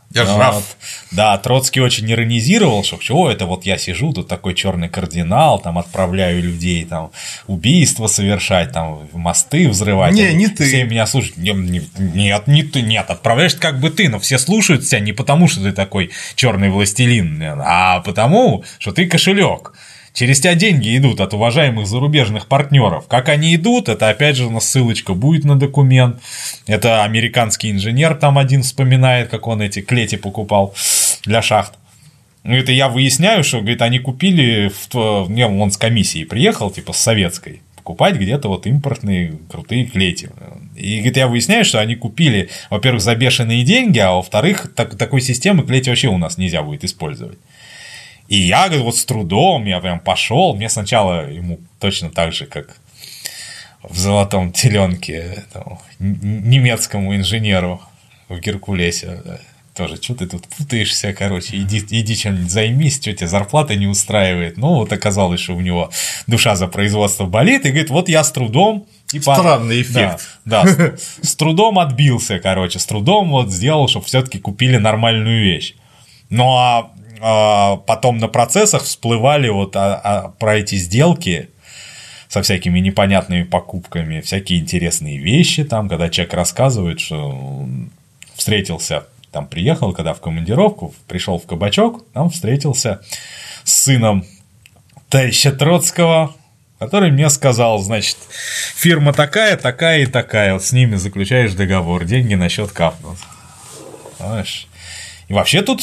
Держав. Да, Троцкий очень иронизировал, что это вот я сижу, тут такой черный кардинал, там отправляю людей там убийства совершать, там мосты взрывать. Не ты. Все меня слушают. Нет, не ты, нет, отправляешь как бы ты, но все слушают тебя не потому, что ты такой черный властелин, а потому, что ты кошелек. Через тебя деньги идут от уважаемых зарубежных партнеров. Как они идут, это опять же у нас ссылочка будет на документ. Это американский инженер там один вспоминает, как он эти клети покупал для шахт. Это я выясняю, что, говорит, они купили, он с комиссией приехал, типа с советской, покупать где-то вот импортные крутые клети. И, говорит, я выясняю, что они купили, во-первых, за бешеные деньги, а во-вторых, такой системы клети вообще у нас нельзя будет использовать. И я, говорит, вот с трудом, я прям пошел, мне сначала ему точно так же, как в «Золотом теленке» немецкому инженеру в Геркулесе, тоже, что ты тут путаешься, короче, иди чем-нибудь займись, что тебе зарплата не устраивает. Ну, вот оказалось, что у него душа за производство болит, и говорит, вот я с трудом... Странный эффект. Да, с трудом отбился, короче, с трудом вот сделал, чтобы все-таки купили нормальную вещь. Ну, а потом на процессах всплывали вот про эти сделки со всякими непонятными покупками, всякие интересные вещи там, когда человек рассказывает, что встретился, там приехал, когда в командировку, пришел в кабачок, там встретился с сыном товарища Троцкого, который мне сказал, значит, фирма такая, такая и такая, вот с ними заключаешь договор, деньги на счет капнут. Знаешь? И вообще тут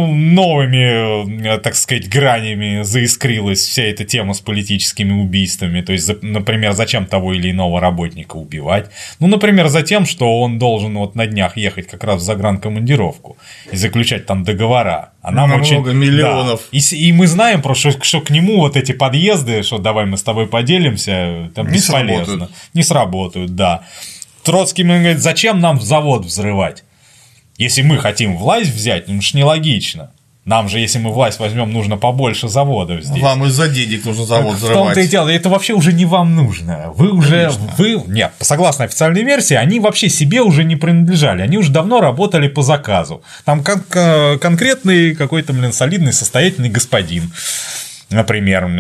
новыми, так сказать, гранями заискрилась вся эта тема с политическими убийствами. То есть, например, зачем того или иного работника убивать? Ну, например, за тем, что он должен вот на днях ехать как раз в загранкомандировку и заключать там договора. А нам много миллионов. Да. И мы знаем просто, что к нему вот эти подъезды, что давай мы с тобой поделимся, там бесполезно. Не сработают, да. Троцкий мне говорит, зачем нам завод взрывать? Если мы хотим власть взять, ну, это ж нелогично. Нам же, если мы власть возьмем, нужно побольше заводов здесь. Вам из-за денег нужно завод взрывать. В том-то и дело, это вообще уже не вам нужно. Вы уже, нет, согласно официальной версии, они вообще себе уже не принадлежали. Они уже давно работали по заказу. Там конкретный какой-то, солидный, состоятельный господин, например,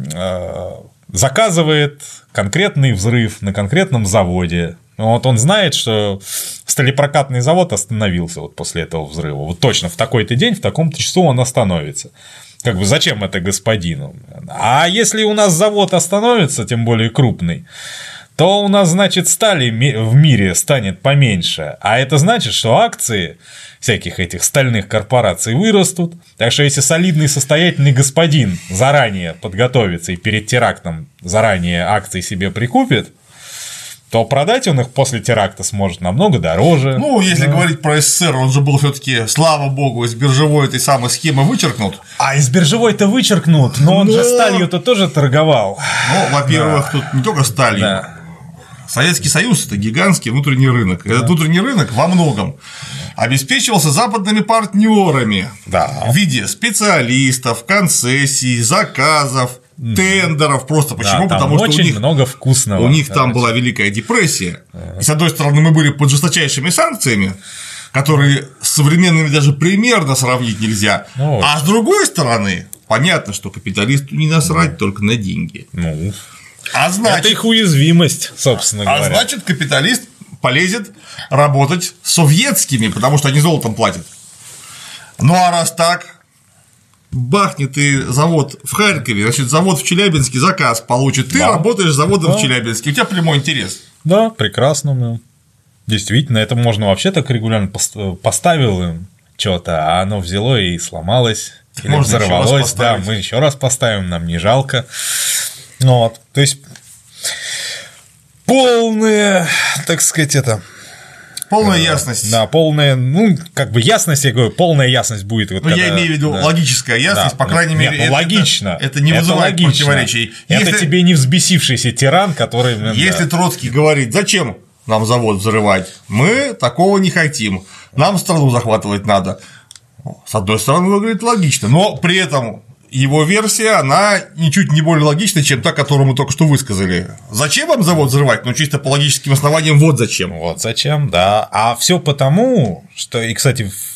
заказывает конкретный взрыв на конкретном заводе. Вот он знает, что сталепрокатный завод остановился вот после этого взрыва. Вот точно в такой-то день, в таком-то часу он остановится. Как бы зачем это господину? А если у нас завод остановится, тем более крупный, то у нас, значит, стали в мире станет поменьше. А это значит, что акции всяких этих стальных корпораций вырастут. Так что если солидный состоятельный господин заранее подготовится и перед терактом заранее акции себе прикупит, то продать он их после теракта сможет намного дороже. Ну, если говорить про СССР, он же был все-таки, слава богу, из биржевой этой самой схемы вычеркнут. А из биржевой-то вычеркнут, но он же сталью-то тоже торговал. Ну, во-первых, тут не только сталью. Да. Советский Союз – это гигантский внутренний рынок. Да. Этот внутренний рынок во многом обеспечивался западными партнерами в виде специалистов, концессий, заказов, тендеров. Просто почему? Да, потому что очень у них много вкусного. У них там была Великая депрессия. И с одной стороны, мы были под жесточайшими санкциями, которые с современными даже примерно сравнить нельзя. А с другой стороны, понятно, что капиталисту не насрать только на деньги. Это их уязвимость, собственно говоря. А значит, капиталист полезет работать с советскими, потому что они золотом платят. Ну а раз так, бахнет и завод в Харькове, значит, завод в Челябинске заказ получит. Ты работаешь с заводом в Челябинске, у тебя прямой интерес. Да, прекрасно. Действительно, это можно вообще так регулярно поставил им что-то, а оно взяло и сломалось, или взорвалось. Да, мы еще раз поставим, нам не жалко. Вот, то есть полная, так сказать, полная ясность. Да, полная, ясность, я говорю, полная ясность будет. Вот я имею в виду логическая ясность, по крайней мере. Нет, логично. Это не вызывает противоречий. Это тебе не взбесившийся тиран, который. Если Троцкий говорит, зачем нам завод взрывать, мы такого не хотим, нам страну захватывать надо. С одной стороны, он говорит логично, но при этом его версия, она ничуть не более логична, чем та, которую мы только что высказали. Зачем вам завод взрывать? Ну, чисто по логическим основаниям, вот зачем. Вот зачем, да. А все потому, что, и, кстати,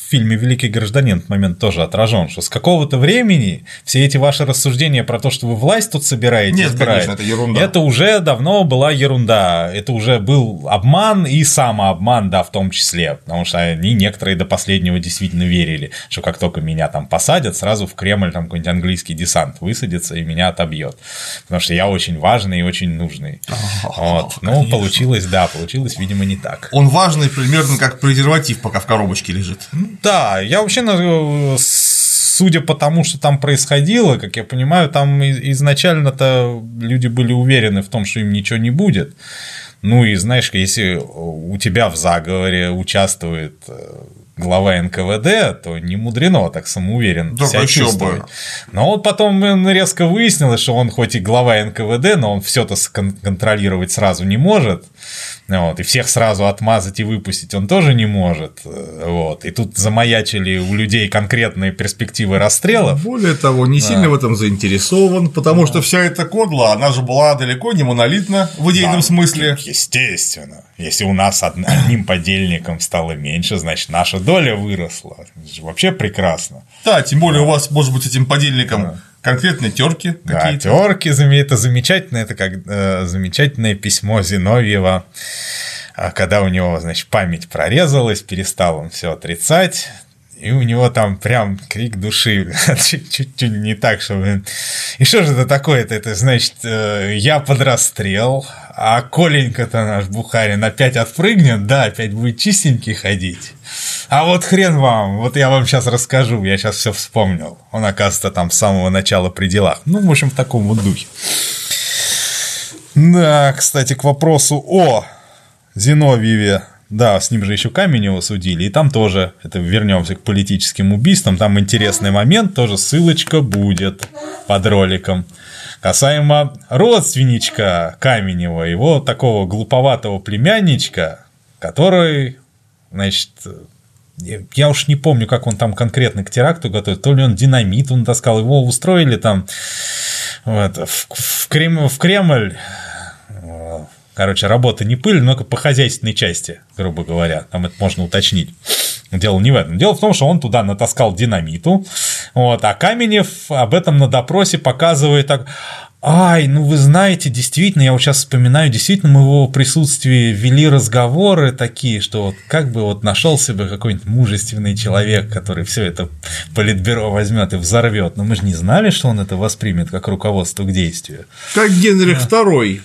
фильме «Великий гражданин» этот момент тоже отражен, что с какого-то времени все эти ваши рассуждения про то, что вы власть тут собираетесь Нет, конечно, это ерунда. это уже давно была ерунда. Это уже был обман и самообман, да, в том числе. Потому что они некоторые до последнего действительно верили, что как только меня там посадят, сразу в Кремль там какой-нибудь английский десант высадится и меня отобьет. Потому что я очень важный и очень нужный. Вот. Ну, получилось, видимо, не так. Он важный примерно как презерватив, пока в коробочке лежит. Да, я вообще, судя по тому, что там происходило, как я понимаю, там изначально-то люди были уверены в том, что им ничего не будет. Ну и знаешь, если у тебя в заговоре участвует глава НКВД, то не мудрено так самоуверенно себя чувствовать. Но вот потом резко выяснилось, что он хоть и глава НКВД, но он все-то контролировать сразу не может. Вот, и всех сразу отмазать и выпустить он тоже не может. Вот, и тут замаячили у людей конкретные перспективы расстрелов. Более того, не сильно в этом заинтересован, потому что вся эта кодла, она же была далеко не монолитна в идейном смысле. Естественно. Если у нас одним подельником стало меньше, значит, наша доля выросла. Это же вообще прекрасно. Да, тем более у вас, может быть, этим подельником конкретные терки какие-то. Да, терки, это замечательно, это как замечательное письмо Зиновьева, когда у него, значит, память прорезалась, перестал он все отрицать. И у него там прям крик души, чуть не так, чтобы... И что же это такое-то? Это, значит, я под расстрел, а Коленька-то наш Бухарин опять отпрыгнет, да, опять будет чистенький ходить. А вот хрен вам, вот я вам сейчас расскажу, я сейчас все вспомнил. Он, оказывается, там с самого начала при делах. Ну, в общем, в таком вот духе. Да, кстати, к вопросу о Зиновьеве. Да, с ним же еще Каменева судили, и там тоже, это вернемся к политическим убийствам, там интересный момент, тоже ссылочка будет под роликом. Касаемо родственничка Каменева, его такого глуповатого племянничка, который, значит, я уж не помню, как он там конкретно к теракту готовит, то ли он динамит он таскал, его устроили там в Кремль. Короче, работа не пыль, но по хозяйственной части, грубо говоря. Там это можно уточнить. Дело не в этом. Дело в том, что он туда натаскал динамиту, вот, а Каменев об этом на допросе показывает так: ай, ну вы знаете, действительно, я вот сейчас вспоминаю, действительно, мы в его присутствии вели разговоры такие, что вот как бы вот нашел себе какой-нибудь мужественный человек, который все это политбюро возьмет и взорвет. Но мы же не знали, что он это воспримет как руководство к действию. Как Генрих II.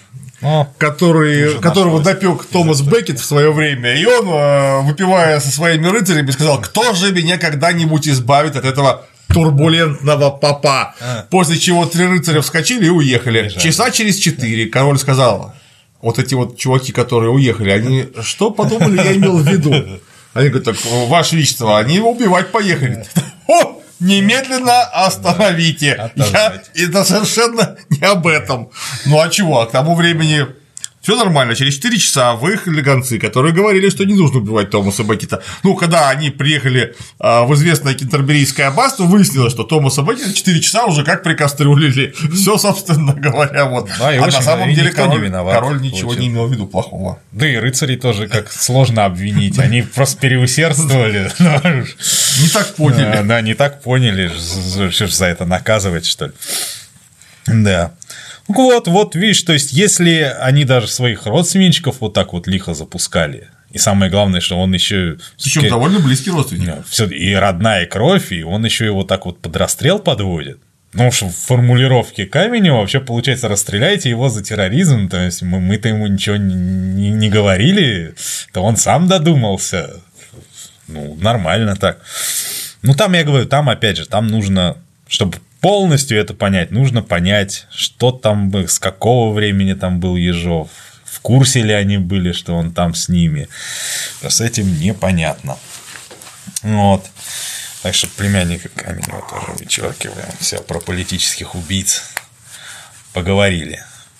Которого допек Томас Беккет в свое время, и он, выпивая со своими рыцарями, сказал: кто же меня когда-нибудь избавит от этого турбулентного попа? После чего 3 рыцаря вскочили и уехали. Часа через 4 король сказал: вот эти вот чуваки, которые уехали, они что подумали, я имел в виду? Они говорят: так, Ваше Величество, они его убивать поехали. О! Немедленно остановите. Это совершенно не об этом. Ну а чего? К тому времени все нормально. Через 4 часа выехали гонцы, которые говорили, что не нужно убивать Томаса Беккета. Ну, когда они приехали в известное Кентерберийское аббатство, выяснилось, что Томаса Беккета 4 часа уже как прикастрюлили. Все, собственно говоря, вот. Да, а на самом деле король ничего не имел в видду плохого. Да и рыцарей тоже как сложно обвинить. Они просто переусердствовали. Не так поняли. Да, не так поняли. Что ж за это наказывать, что ли? Да. Вот, видишь, то есть, если они даже своих родственничков вот так вот лихо запускали, и самое главное, что он еще... Причем довольно близкий родственник. И родная кровь, и он еще его так вот под расстрел подводит. Ну уж в формулировке Каменева вообще, получается, расстреляйте его за терроризм, то есть мы-то ему ничего не говорили, то он сам додумался. Ну, нормально так. Ну, там, я говорю, там, опять же, там нужно, чтобы полностью это понять, нужно понять, что там было, с какого времени там был Ежов, в курсе ли они были, что он там с ними. С этим непонятно. Вот. Так что племянника Каменева тоже вычеркиваем. Все про политических убийц поговорили.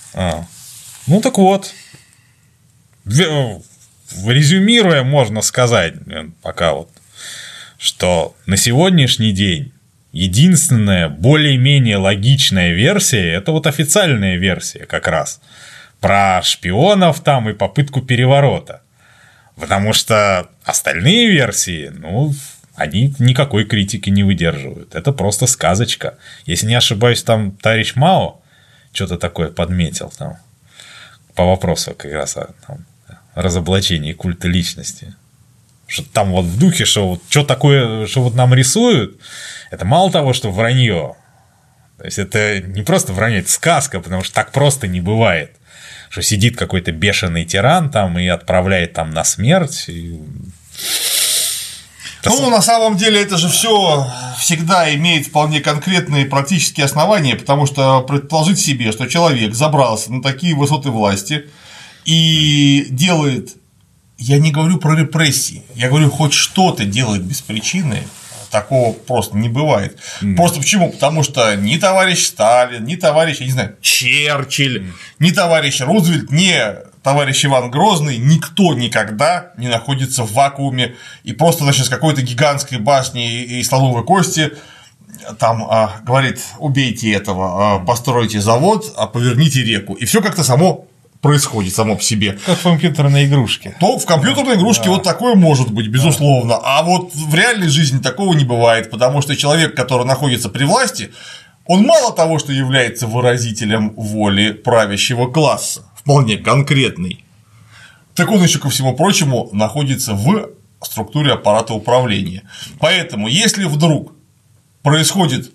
Ну, так вот. Резюмируя, можно сказать, пока вот, что на сегодняшний день единственная более-менее логичная версия – это вот официальная версия как раз про шпионов там и попытку переворота. Потому что остальные версии, ну, они никакой критики не выдерживают. Это просто сказочка. Если не ошибаюсь, там товарищ Мао что-то такое подметил там, по вопросу как раз о разоблачении культа личности. Что там вот в духе, что такое, что вот нам рисуют, это мало того, что вранье. То есть это не просто вранье, это сказка, потому что так просто не бывает. Что сидит какой-то бешеный тиран там и отправляет там на смерть. Ну, на самом деле, это же все всегда имеет вполне конкретные практические основания, потому что предположить себе, что человек забрался на такие высоты власти и делает, я не говорю про репрессии, я говорю, хоть что-то делает без причины, такого просто не бывает. Просто почему? Потому что ни товарищ Сталин, ни товарищ, я не знаю, Черчилль, ни товарищ Рузвельт, ни товарищ Иван Грозный, никто никогда не находится в вакууме и просто, значит, с какой-то гигантской башни и слоновой кости там говорит: убейте этого, постройте завод, поверните реку. И все как-то само происходит само по себе. Как в компьютерной игрушке. То в компьютерной игрушке вот такое может быть, безусловно. А вот в реальной жизни такого не бывает, потому что человек, который находится при власти, он мало того, что является выразителем воли правящего класса, вполне конкретный, так он еще ко всему прочему находится в структуре аппарата управления. Поэтому, если вдруг происходит,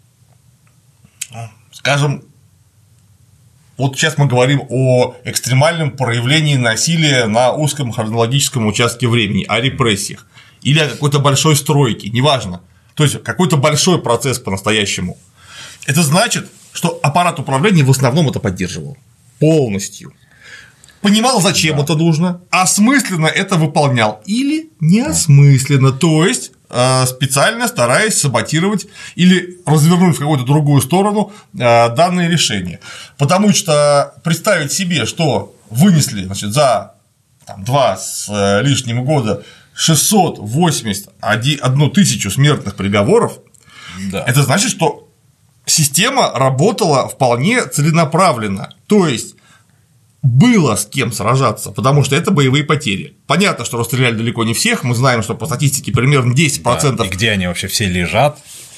скажем, вот сейчас мы говорим о экстремальном проявлении насилия на узком хронологическом участке времени, о репрессиях или о какой-то большой стройке, неважно, то есть какой-то большой процесс по-настоящему, это значит, что аппарат управления в основном это поддерживал полностью. Понимал, зачем это нужно, осмысленно это выполнял или неосмысленно, то есть специально стараясь саботировать или развернуть в какую-то другую сторону данные решения. Потому что представить себе, что вынесли, значит, за 2 с лишним года 681 тысячу смертных приговоров, это значит, что система работала вполне целенаправленно, то есть было с кем сражаться, потому что это боевые потери. Понятно, что расстреляли далеко не всех, мы знаем, что по статистике примерно 10%. Да, и где они вообще все лежат?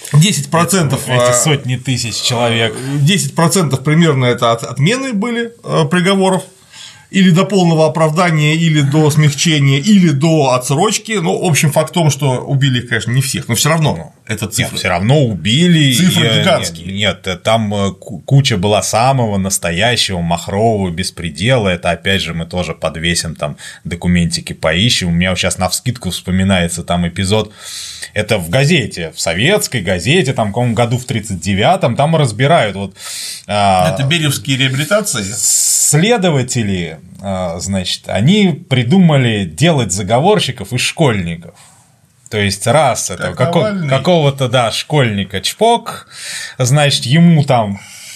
10% эти сотни тысяч человек. 10% примерно это отмены были приговоров, или до полного оправдания, или до смягчения, или до отсрочки. Ну, в общем, факт в том, что убили их, конечно, не всех, но все равно это цифры. Все равно убили. Цифры гигантские. Нет, там куча была самого настоящего махрового беспредела. Это, опять же, мы тоже подвесим там документики, поищем. У меня сейчас навскидку вспоминается там эпизод. Это в газете, в советской газете, там, в каком году, в 1939-м, там разбирают. Вот, это беревские реабилитации? Следователи, значит, они придумали делать заговорщиков из школьников. То есть, раз это какого-то, да, школьника чпок, значит, ему там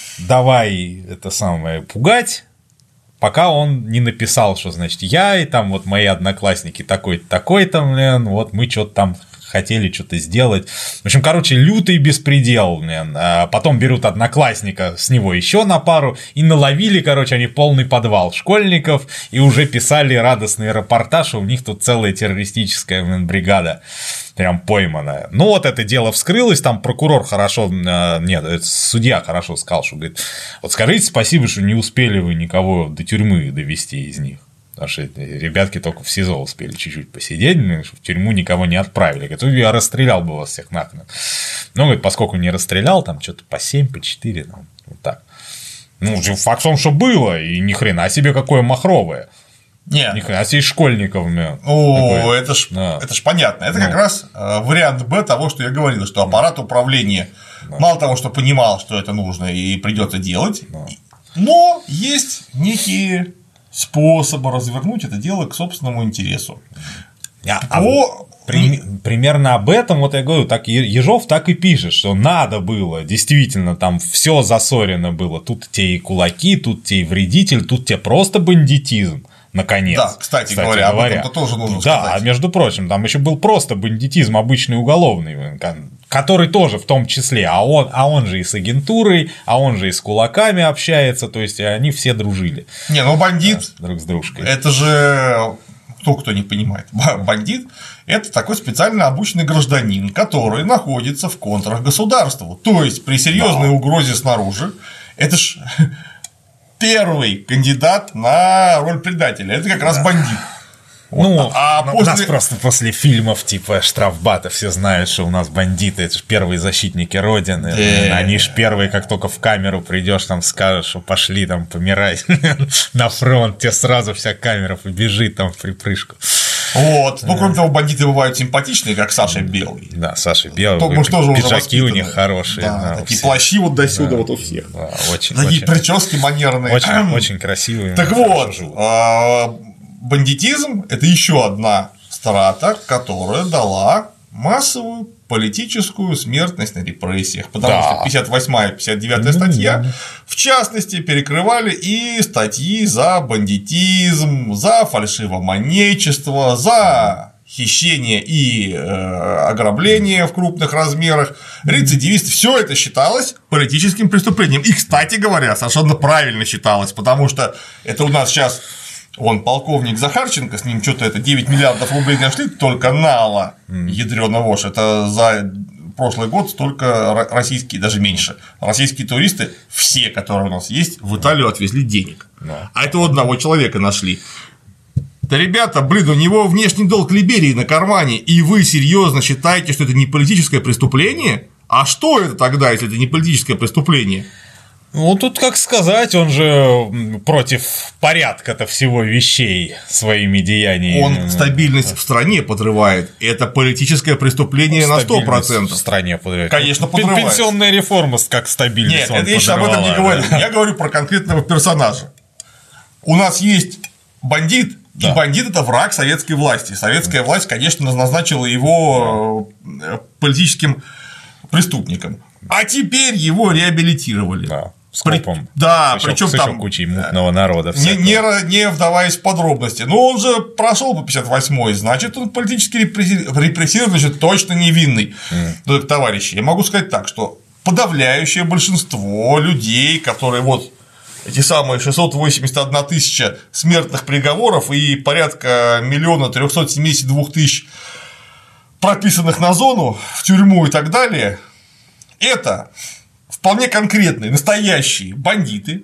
давай это самое пугать, пока он не написал, что, значит, я и там вот мои одноклассники такой-то, такой-то, блин, вот мы что-то там хотели что-то сделать. В общем, короче, лютый беспредел, блин. Потом берут одноклассника с него еще на пару и наловили, короче, они полный подвал школьников и уже писали радостный репортаж, что у них тут целая террористическая, блин, бригада прям пойманная. Ну, вот это дело вскрылось, там прокурор хорошо, нет, судья хорошо сказал, что, говорит, вот скажите спасибо, что не успели вы никого до тюрьмы довести из них. Потому что ребятки только в СИЗО успели чуть-чуть посидеть, в тюрьму никого не отправили. Говорит, я расстрелял бы вас всех нахрен. Ну, говорит, поскольку не расстрелял, там что-то по 7, по 4, там, вот так. Ну, факт в том, что было, и ни хрена себе какое махровое. Нет. Ни хрена себе школьников. Это ж понятно. Это как раз вариант Б того, что я говорил, что аппарат управления мало того, что понимал, что это нужно и придется делать, но есть некие способа развернуть это дело к собственному интересу. Примерно об этом, вот я говорю, так Ежов так и пишет, что надо было, действительно, там все засорено было, тут те и кулаки, тут те и вредитель, тут те просто бандитизм. Наконец. Да, кстати говоря, об этом-то тоже нужно сказать. Да, а между прочим, там еще был просто бандитизм обычный уголовный, который тоже в том числе, а он же и с агентурой, а он же и с кулаками общается, то есть они все дружили. Не, ну бандит друг с дружкой. Это же кто не понимает, бандит – это такой специально обученный гражданин, который находится в контрах государства. То есть при серьезной угрозе снаружи, это ж первый кандидат на роль предателя. Это как раз бандит. Ну, у нас просто после фильмов типа «Штрафбата» все знают, что у нас бандиты, это же первые защитники Родины. Они же первые, как только в камеру придешь, там скажут, что пошли там помирать на фронт, тебе сразу вся камера побежит там в припрыжку. Вот. Ну, кроме того, бандиты бывают симпатичные, как Саша Белый. Да, Саша Белый. Пиджаки у них хорошие. Да, такие плащи вот до сюда вот у всех. Да, очень. Такие прически манерные. Очень красивые. Так вот, бандитизм – это еще одна страта, которая дала массовую политическую смертность на репрессиях, потому что 58-я и 59-я статья, в частности, перекрывали и статьи за бандитизм, за фальшивомонетчество, за хищение и ограбление в крупных размерах, рецидивист, все это считалось политическим преступлением. И, кстати говоря, совершенно правильно считалось, потому что это у нас сейчас полковник Захарченко, с ним что-то это 9 миллиардов рублей нашли только нала, ядрёна вошь, это за прошлый год столько российские, даже меньше, российские туристы, все, которые у нас есть, в Италию отвезли денег, а это у одного человека нашли. Да, ребята, у него внешний долг Либерии на кармане, и вы серьезно считаете, что это не политическое преступление? А что это тогда, если это не политическое преступление? Ну, тут как сказать, он же против порядка-то всего вещей своими деяниями. Он стабильность в стране подрывает. Это политическое преступление на 100%. В стране подрывает. Конечно, подрывает. Пенсионная реформа как стабильность. Нет, я сейчас об этом не говорю. Я говорю про конкретного персонажа. У нас есть бандит, и бандит – это враг советской власти. Советская власть, конечно, назначила его политическим преступником. А теперь его реабилитировали. С копом. Причем там кучей мутного народа. Не вдаваясь в подробности. Но он же прошел по 58-й, значит, он политически репрессирован, значит, точно невинный. Товарищи, я могу сказать так, что подавляющее большинство людей, которые эти самые 681 тысяча смертных приговоров и порядка 1 372 000 прописанных на зону, в тюрьму и так далее, это вполне конкретные, настоящие бандиты,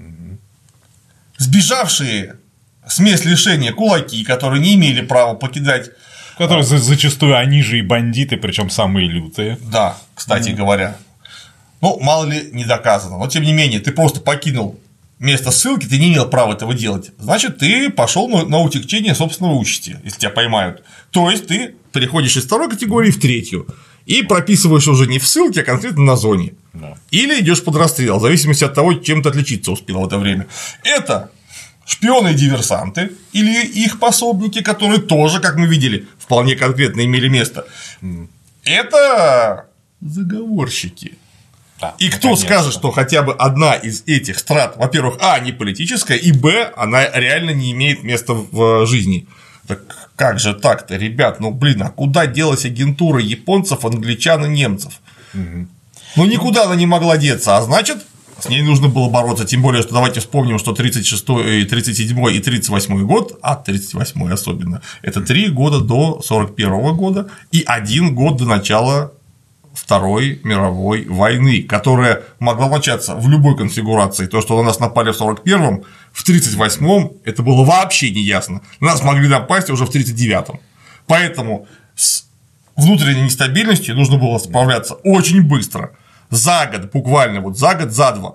сбежавшие с мест лишения кулаки, которые не имели права покидать. Которые зачастую они же и бандиты, причем самые лютые. Да, кстати говоря. Ну, мало ли не доказано. Но тем не менее, ты просто покинул место ссылки, ты не имел права этого делать. Значит, ты пошел на утекчение собственного участия, если тебя поймают. То есть ты переходишь из второй категории в третью. И прописываешь уже не в ссылке, а конкретно на зоне. Или идешь под расстрел, в зависимости от того, чем ты отличиться успел в это время. Это шпионы и диверсанты, или их пособники, которые тоже, как мы видели, вполне конкретно имели место. Это заговорщики. И кто скажет, что хотя бы одна из этих страт, во-первых, не политическая, и она реально не имеет места в жизни. Так как же так-то, ребят? А куда делась агентура японцев, англичан и немцев? Ну, никуда она не могла деться, а значит, с ней нужно было бороться. Тем более, что давайте вспомним, что 36-й, 37-й и 38-й год, 38-й особенно, это 3 года до 41-го года и 1 год до начала Второй мировой войны, которая могла начаться в любой конфигурации. То, что на нас напали в 41-м, в 38-м это было вообще не ясно. На нас могли напасть уже в 39-м. Поэтому с внутренней нестабильностью нужно было справляться очень быстро. За год, буквально за год, за два.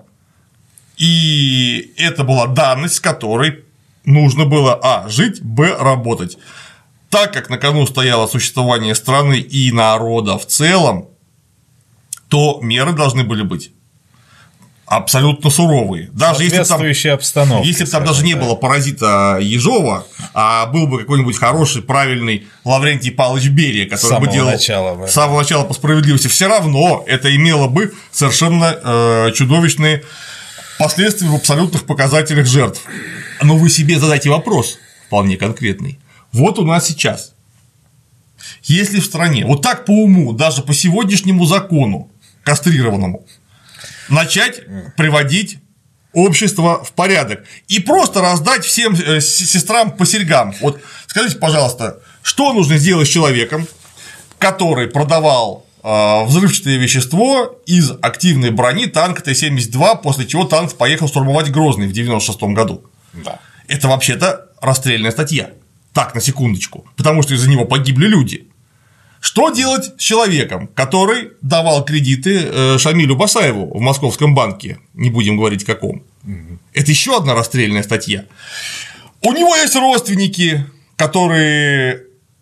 И это была данность, с которой нужно было жить, работать. Так как на кону стояло существование страны и народа в целом, то меры должны были быть абсолютно суровые. Даже если бы там даже не было паразита Ежова, а был бы какой-нибудь хороший, правильный Лаврентий Павлович Берия, который бы делал с самого начала по справедливости, все равно это имело бы совершенно чудовищные последствия в абсолютных показателях жертв. Но вы себе задайте вопрос вполне конкретный. Вот у нас сейчас, если в стране вот так по уму, даже по сегодняшнему закону кастрированному, начать приводить общество в порядок и просто раздать всем сестрам по серьгам. Вот Скажите, пожалуйста, что нужно сделать с человеком, который продавал взрывчатое вещество из активной брони танка Т-72, после чего танк поехал штурмовать Грозный в 96-м году? Да. Это вообще-то расстрельная статья. Так, на секундочку. Потому что из-за него погибли люди. Что делать с человеком, который давал кредиты Шамилю Басаеву в Московском банке? Не будем говорить каком. Это еще одна расстрельная статья. У него есть родственники, которые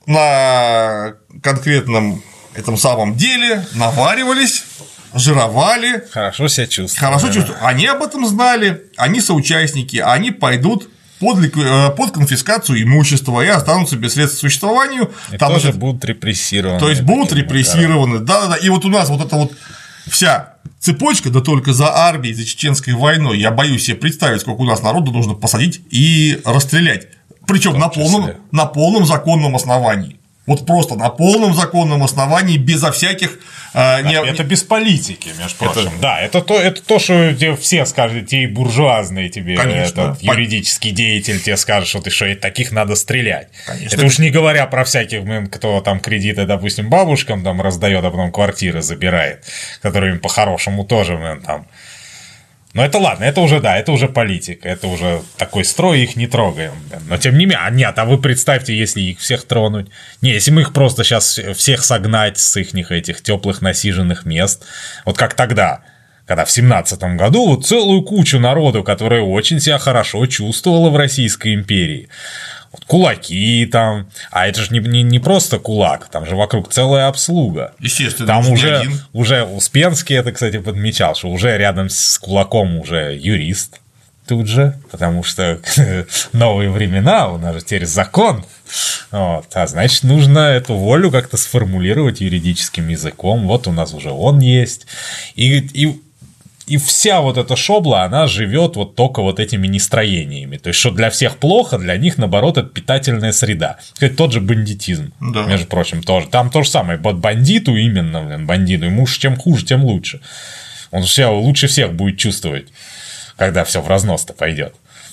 на конкретном этом самом деле наваривались, жировали. Хорошо себя чувствуют. Хорошо чувствуют. Они об этом знали, они соучастники, они пойдут под конфискацию имущества и останутся без средств к существованию. И там тоже будут репрессированы. То есть будут репрессированы. Да-да-да. И вот у нас вот эта вот вся цепочка, да только за армией, за чеченской войной, я боюсь себе представить, сколько у нас народу нужно посадить и расстрелять. Причем на полном законном основании. Вот просто на полном законном основании, безо всяких… Это без политики, между прочим. Да, это то, что тебе все скажут, те буржуазные тебе, этот юридический деятель тебе скажет, что ты что, таких надо стрелять. Конечно. Это уж не говоря про всяких, кто там кредиты, допустим, бабушкам там раздает, а потом квартиры забирает, которые им по-хорошему тоже, там… Но это ладно, это уже политика, это уже такой строй, их не трогаем. Но тем не менее, а вы представьте, если их всех тронуть. Не, если мы их просто сейчас всех согнать с их этих теплых насиженных мест, вот как тогда, когда в 17-м году вот целую кучу народу, которая очень себя хорошо чувствовала в Российской империи. Кулаки там, а это же не просто кулак, там же вокруг целая обслуга. Естественно. Там уже Успенский это, кстати, подмечал, что уже рядом с кулаком уже юрист тут же, потому что новые времена, у нас же теперь закон, вот, а значит, нужно эту волю как-то сформулировать юридическим языком, вот у нас уже он есть, и вся вот эта шобла, она живет вот только вот этими нестроениями. То есть, что для всех плохо, для них, наоборот, это питательная среда. Кстати, тот же бандитизм, между прочим, тоже. Там то же самое. Вот бандиту именно, бандиту, ему чем хуже, тем лучше. Он себя лучше всех будет чувствовать, когда все в разнос-то пойдет.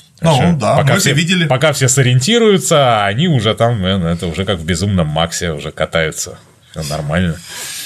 Пока все сориентируются, они уже там, это уже как в «Безумном Максе» уже катаются. Все нормально.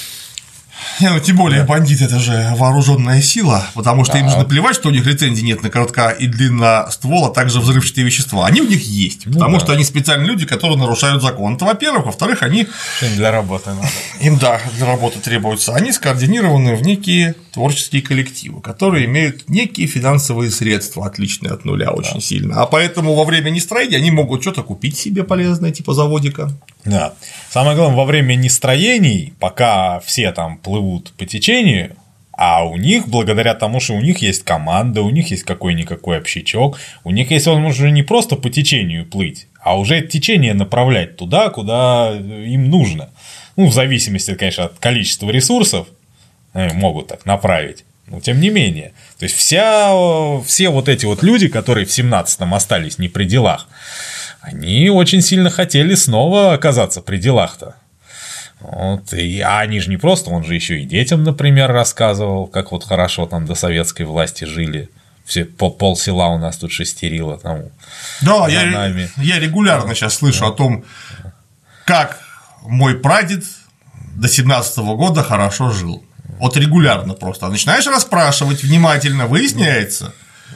Тем более, бандит – это же вооруженная сила, потому что им же наплевать, что у них лицензии нет на коротко- и длинноствол, а также взрывчатые вещества. Они у них есть, потому что они специальные люди, которые нарушают закон. Это, во-первых. Во-вторых, они… Для работы надо. Им, да, для работы требуются. Они скоординированы в некие творческие коллективы, которые имеют некие финансовые средства, отличные от нуля очень сильно. А поэтому во время нестроения они могут что-то купить себе полезное, типа заводика. Да. Самое главное, во время нестроений, пока все там плывут по течению, а у них, благодаря тому, что у них есть команда, у них есть какой-никакой общачок, у них есть возможность уже не просто по течению плыть, а уже течение направлять туда, куда им нужно. В зависимости, конечно, от количества ресурсов могут так направить. Но тем не менее. То есть все вот эти вот люди, которые в 17-м остались не при делах, они очень сильно хотели снова оказаться при делах-то. Вот. А они же не просто, он же еще и детям, например, рассказывал, как вот хорошо там до советской власти жили. Все полсела у нас тут шестерило там. Да, я регулярно сейчас слышу о том, как мой прадед до 17-го года хорошо жил. Вот регулярно просто. А начинаешь расспрашивать внимательно, выясняется,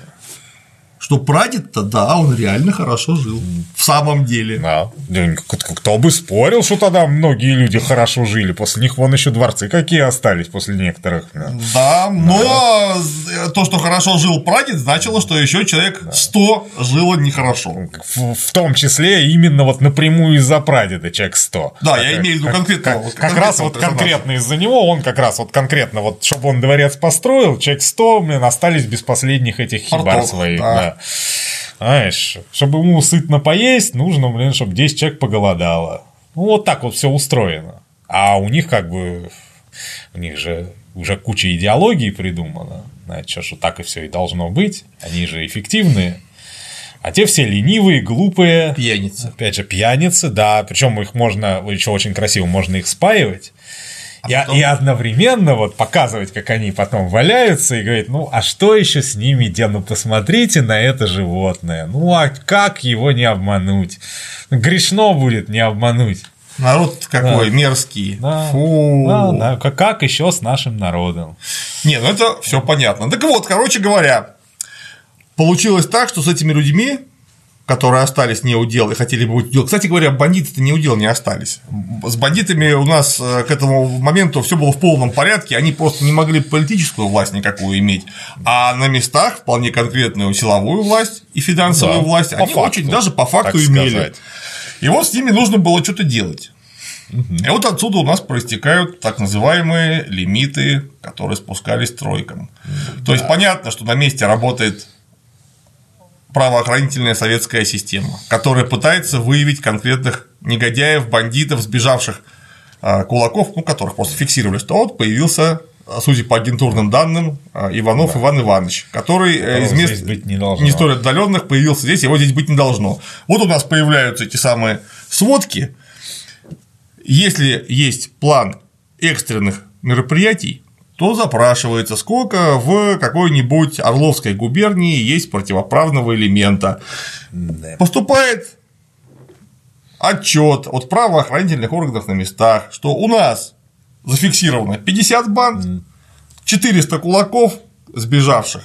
что прадед-то, да, он реально хорошо жил. В самом деле. Да. Кто бы спорил, что тогда многие люди хорошо жили. После них вон еще дворцы какие остались после некоторых. Да, но то, что хорошо жил прадед, значило, что еще человек 100 жило нехорошо. В том числе именно вот напрямую из-за прадеда человек 100. Да, я имею в виду конкретно. Как раз вот конкретно из-за него, он как раз вот конкретно, вот чтобы он дворец построил, человек 100, остались без последних этих хибар своих. Да. Знаешь, чтобы ему сытно поесть, нужно, чтобы 10 человек поголодало. Вот так вот все устроено. А у них у них же уже куча идеологий придумана. Значит, что так и все и должно быть. Они же эффективные. А те все ленивые, глупые. Пьяницы. Опять же, пьяницы, да. Причем их можно, еще очень красиво, можно их спаивать. И одновременно вот показывать, как они потом валяются, и говорить, ну, а что еще с ними делать? Ну, посмотрите на это животное. Ну, а как его не обмануть? Грешно будет не обмануть. Народ какой мерзкий. Да. Фу. Да. Как еще с нашим народом? Не, ну это все понятно. Так вот, короче говоря, получилось так, что с этими людьми, которые остались не у дел и хотели бы быть у дел. Кстати говоря, бандиты-то не у дел не остались. С бандитами у нас к этому моменту все было в полном порядке, они просто не могли политическую власть никакую иметь, а на местах вполне конкретную силовую власть и финансовую власть они очень даже по факту имели. И вот с ними нужно было что-то делать. И вот отсюда у нас проистекают так называемые лимиты, которые спускались тройкам. То есть понятно, что на месте работает правоохранительная советская система, которая пытается выявить конкретных негодяев, бандитов, сбежавших кулаков, ну, которых просто фиксировали, что вот появился, судя по агентурным данным, Иванов Иван Иванович, который из мест не столь отдаленных появился здесь, его здесь быть не должно. Вот у нас появляются эти самые сводки. Если есть план экстренных мероприятий, то запрашивается, сколько в какой-нибудь Орловской губернии есть противоправного элемента. Поступает отчет от правоохранительных органов на местах, что у нас зафиксировано 50 банд, 400 кулаков сбежавших,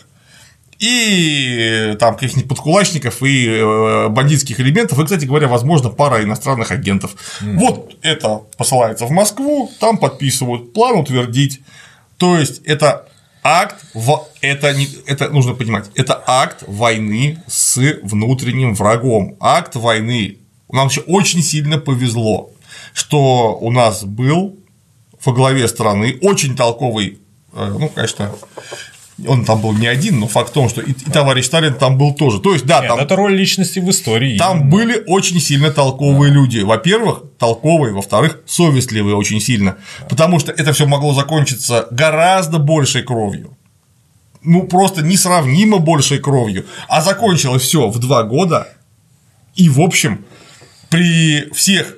и там каких-нибудь подкулачников и бандитских элементов, и, кстати говоря, возможно, пара иностранных агентов. Вот это посылается в Москву, там подписывают план утвердить. То есть это акт, это нужно понимать, это акт войны с внутренним врагом, акт войны. Нам еще очень сильно повезло, что у нас был во главе страны очень толковый, ну, конечно, он там был не один, но факт в том, что и товарищ Сталин там был тоже. То есть, да, нет, там это роль личности в истории. Там были очень сильно толковые люди. Во-первых, толковые, во-вторых, совестливые очень сильно. Потому что это все могло закончиться гораздо большей кровью. Ну, просто несравнимо большей кровью. А закончилось все в 2 года. И, в общем, при всех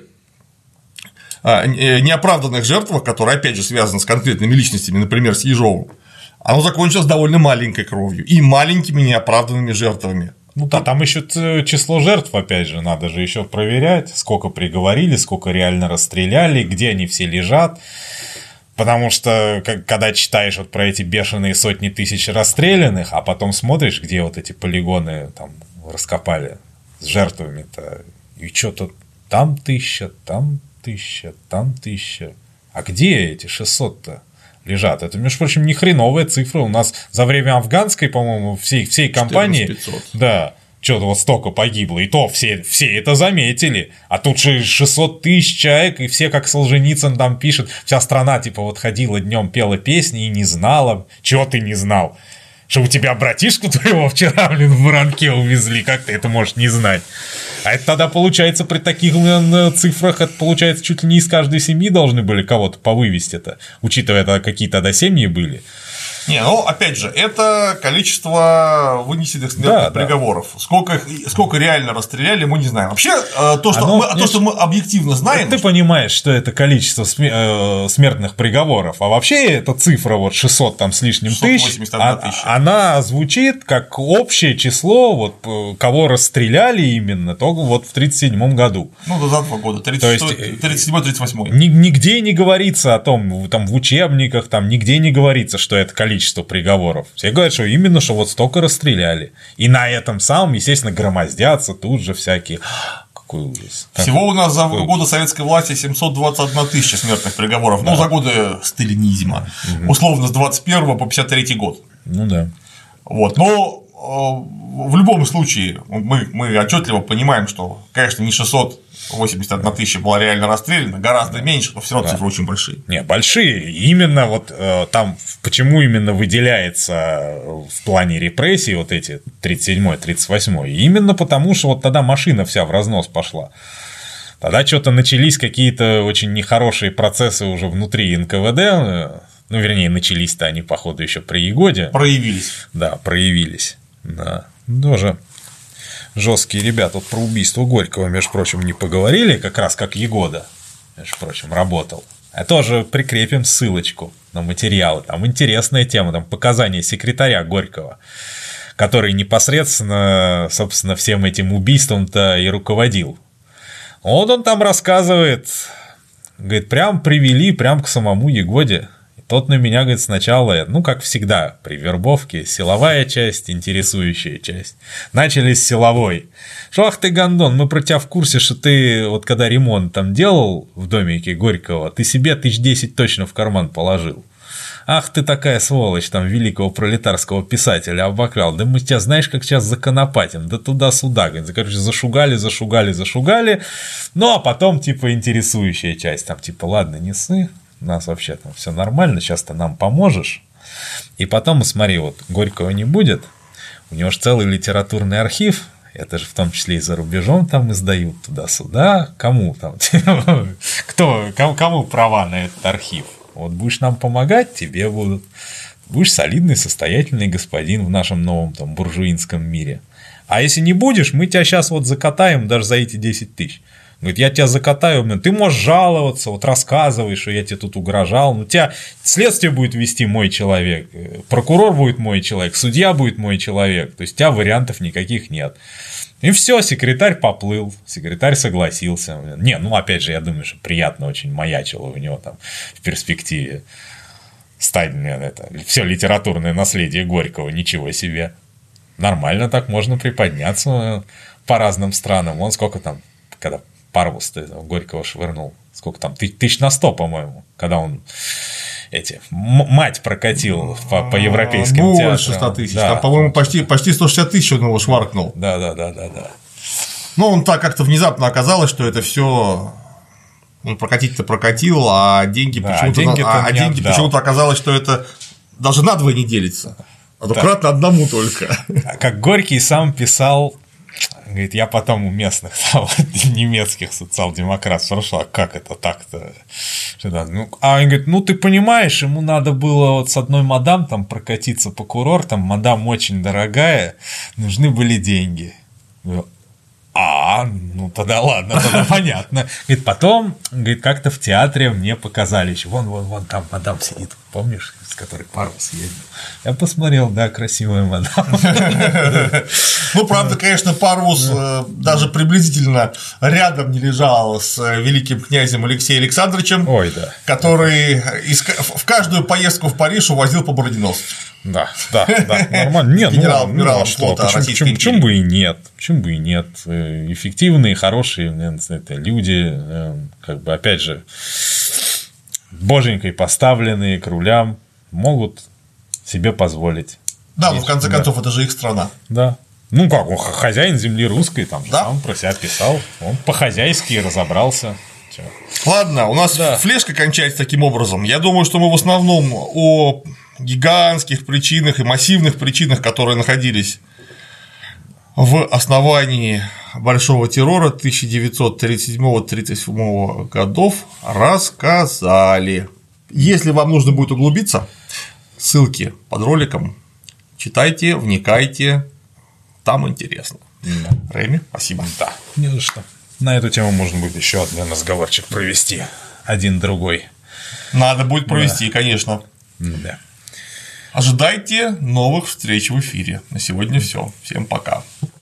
неоправданных жертвах, которые, опять же, связаны с конкретными личностями, например, с Ежовым, оно закончилось довольно маленькой кровью и маленькими неоправданными жертвами. Ну да, там еще число жертв, опять же, надо же еще проверять, сколько приговорили, сколько реально расстреляли, где они все лежат. Потому что, когда читаешь вот про эти бешеные сотни тысяч расстрелянных, а потом смотришь, где вот эти полигоны там раскопали с жертвами-то, и что-то там 1000, там 1000, там 1000. А где эти 600-то? Лежат. Это, между прочим, не хреновая цифра. У нас за время афганской, по-моему, всей компании 500. Да, что-то вот столько погибло. И то все это заметили. А тут же 600 тысяч человек, и все, как Солженицын там пишет, вся страна типа вот ходила днем, пела песни и не знала. Чего ты не знал? Что у тебя братишку твоего вчера, в воронке увезли, как ты это можешь не знать? А это тогда, получается, при таких цифрах, это, получается, чуть ли не из каждой семьи должны были кого-то повывести-то, учитывая, это какие тогда семьи были. Не, ну, опять же, это количество вынесенных смертных приговоров. Сколько реально расстреляли, мы не знаем. Вообще, то, что мы объективно знаем. Ты понимаешь, что это количество смертных приговоров, а вообще эта цифра вот 600 там с лишним тысяч, она звучит как общее число, вот кого расстреляли именно только вот в 1937 году. Ну, до 2 года, 37-38. Нигде не говорится о том, там в учебниках, там нигде не говорится, что это количество приговоров. Все говорят, что именно, что вот столько расстреляли. И на этом самом, естественно, громоздятся тут же всякие. Какой ужас. Всего у нас за годы советской власти 721 тысяча смертных приговоров. Да. Ну, за годы сталинизма. Условно, с 21 по 53 год. Ну да. Вот. Но в любом случае мы отчетливо понимаем, что, конечно, не 681 тысяча была реально расстреляна, гораздо меньше, но все равно цифры очень большие. Не, большие. Именно вот там, почему именно выделяется в плане репрессий вот эти 37-й, 38-й? Именно потому, что вот тогда машина вся в разнос пошла. Тогда что-то начались какие-то очень нехорошие процессы уже внутри НКВД. Ну, вернее, начались-то они, походу, еще при Егоде. Проявились. Да, проявились. Да. Тоже жесткие ребята. Вот про убийство Горького, между прочим, не поговорили, как раз как Егода, между прочим, работал. Тоже прикрепим ссылочку на материалы. Там интересная тема, там показания секретаря Горького, который непосредственно, собственно, всем этим убийством-то и руководил. Вот он там рассказывает, говорит, прям привели прям к самому Ягоде. Тот на меня, говорит, сначала, ну, как всегда, при вербовке, силовая часть, интересующая часть. Начали с силовой. Что, ах ты, гондон, мы про тебя в курсе, что ты, вот когда ремонт там делал в домике Горького, ты себе 1010 точно в карман положил. Ах ты такая сволочь, там, великого пролетарского писателя обокрал. Да мы тебя, знаешь, как сейчас законопатим, да туда-сюда. Короче, зашугали. Ну, а потом, типа, интересующая часть. Там, типа, ладно, не ссы. У нас вообще там все нормально, сейчас ты нам поможешь. И потом, смотри, вот Горького не будет, у него же целый литературный архив, это же в том числе и за рубежом там издают туда-сюда. Кому там? Кому права на этот архив? Вот будешь нам помогать, тебе будут. Будешь солидный, состоятельный господин в нашем новом там буржуинском мире. А если не будешь, мы тебя сейчас вот закатаем даже за эти 10 тысяч. Говорит, я тебя закатаю, ты можешь жаловаться, вот рассказывай, что я тебе тут угрожал, но тебя следствие будет вести мой человек, прокурор будет мой человек, судья будет мой человек, то есть у тебя вариантов никаких нет. И все, секретарь поплыл, секретарь согласился. Не, ну опять же, я думаю, что приятно очень маячило у него там в перспективе стать это, все литературное наследие Горького, ничего себе. Нормально так можно приподняться по разным странам. Он сколько там, когда Парвус Горького швырнул, сколько там, 1100, по-моему, когда он мать прокатил по европейским театрам. Больше 100 тысяч, да. Там, по-моему, почти 160 тысяч он его шваркнул. Да. Ну, он так как-то внезапно оказалось, что это все он прокатить-то прокатил, а деньги почему-то оказалось, что это даже надвое не делится, а то кратно одному только. Как Горький сам писал. Говорит, я потом у местных немецких социал-демократов спрашивал, а как это так-то? А он говорит, ну ты понимаешь, ему надо было вот с одной мадам там прокатиться по курортам, мадам очень дорогая, нужны были деньги. Ну тогда ладно, тогда понятно. Говорит, потом, говорит, как-то в театре мне показали, вон там мадам сидит, помнишь, с которой Парвус ездил. Я посмотрел, да, красивая мадам. Ну, правда, конечно, Парвус даже приблизительно рядом не лежал с великим князем Алексеем Александровичем, который в каждую поездку в Париж увозил по броненосцу. Да, нормально. Нет, генерал-адмирал флота Российской империи. Почему бы и нет? Эффективные, хорошие люди, как бы, опять же, боженькой поставленные к рулям, могут себе позволить. Да, но в конце концов, это же их страна. Да. Ну как, он хозяин земли русской, там же сам про себя писал, он по-хозяйски разобрался. Ладно, у нас флешка кончается таким образом. Я думаю, что мы в основном о гигантских причинах и массивных причинах, которые находились в основании Большого террора 1937-1937 годов, рассказали. Если вам нужно будет углубиться, ссылки под роликом, читайте, вникайте, там интересно. Реми, спасибо. Да, не за что. На эту тему можно будет еще один разговорчик провести, один другой. Надо будет провести, конечно. Да. Ожидайте новых встреч в эфире. На сегодня все. Всем пока.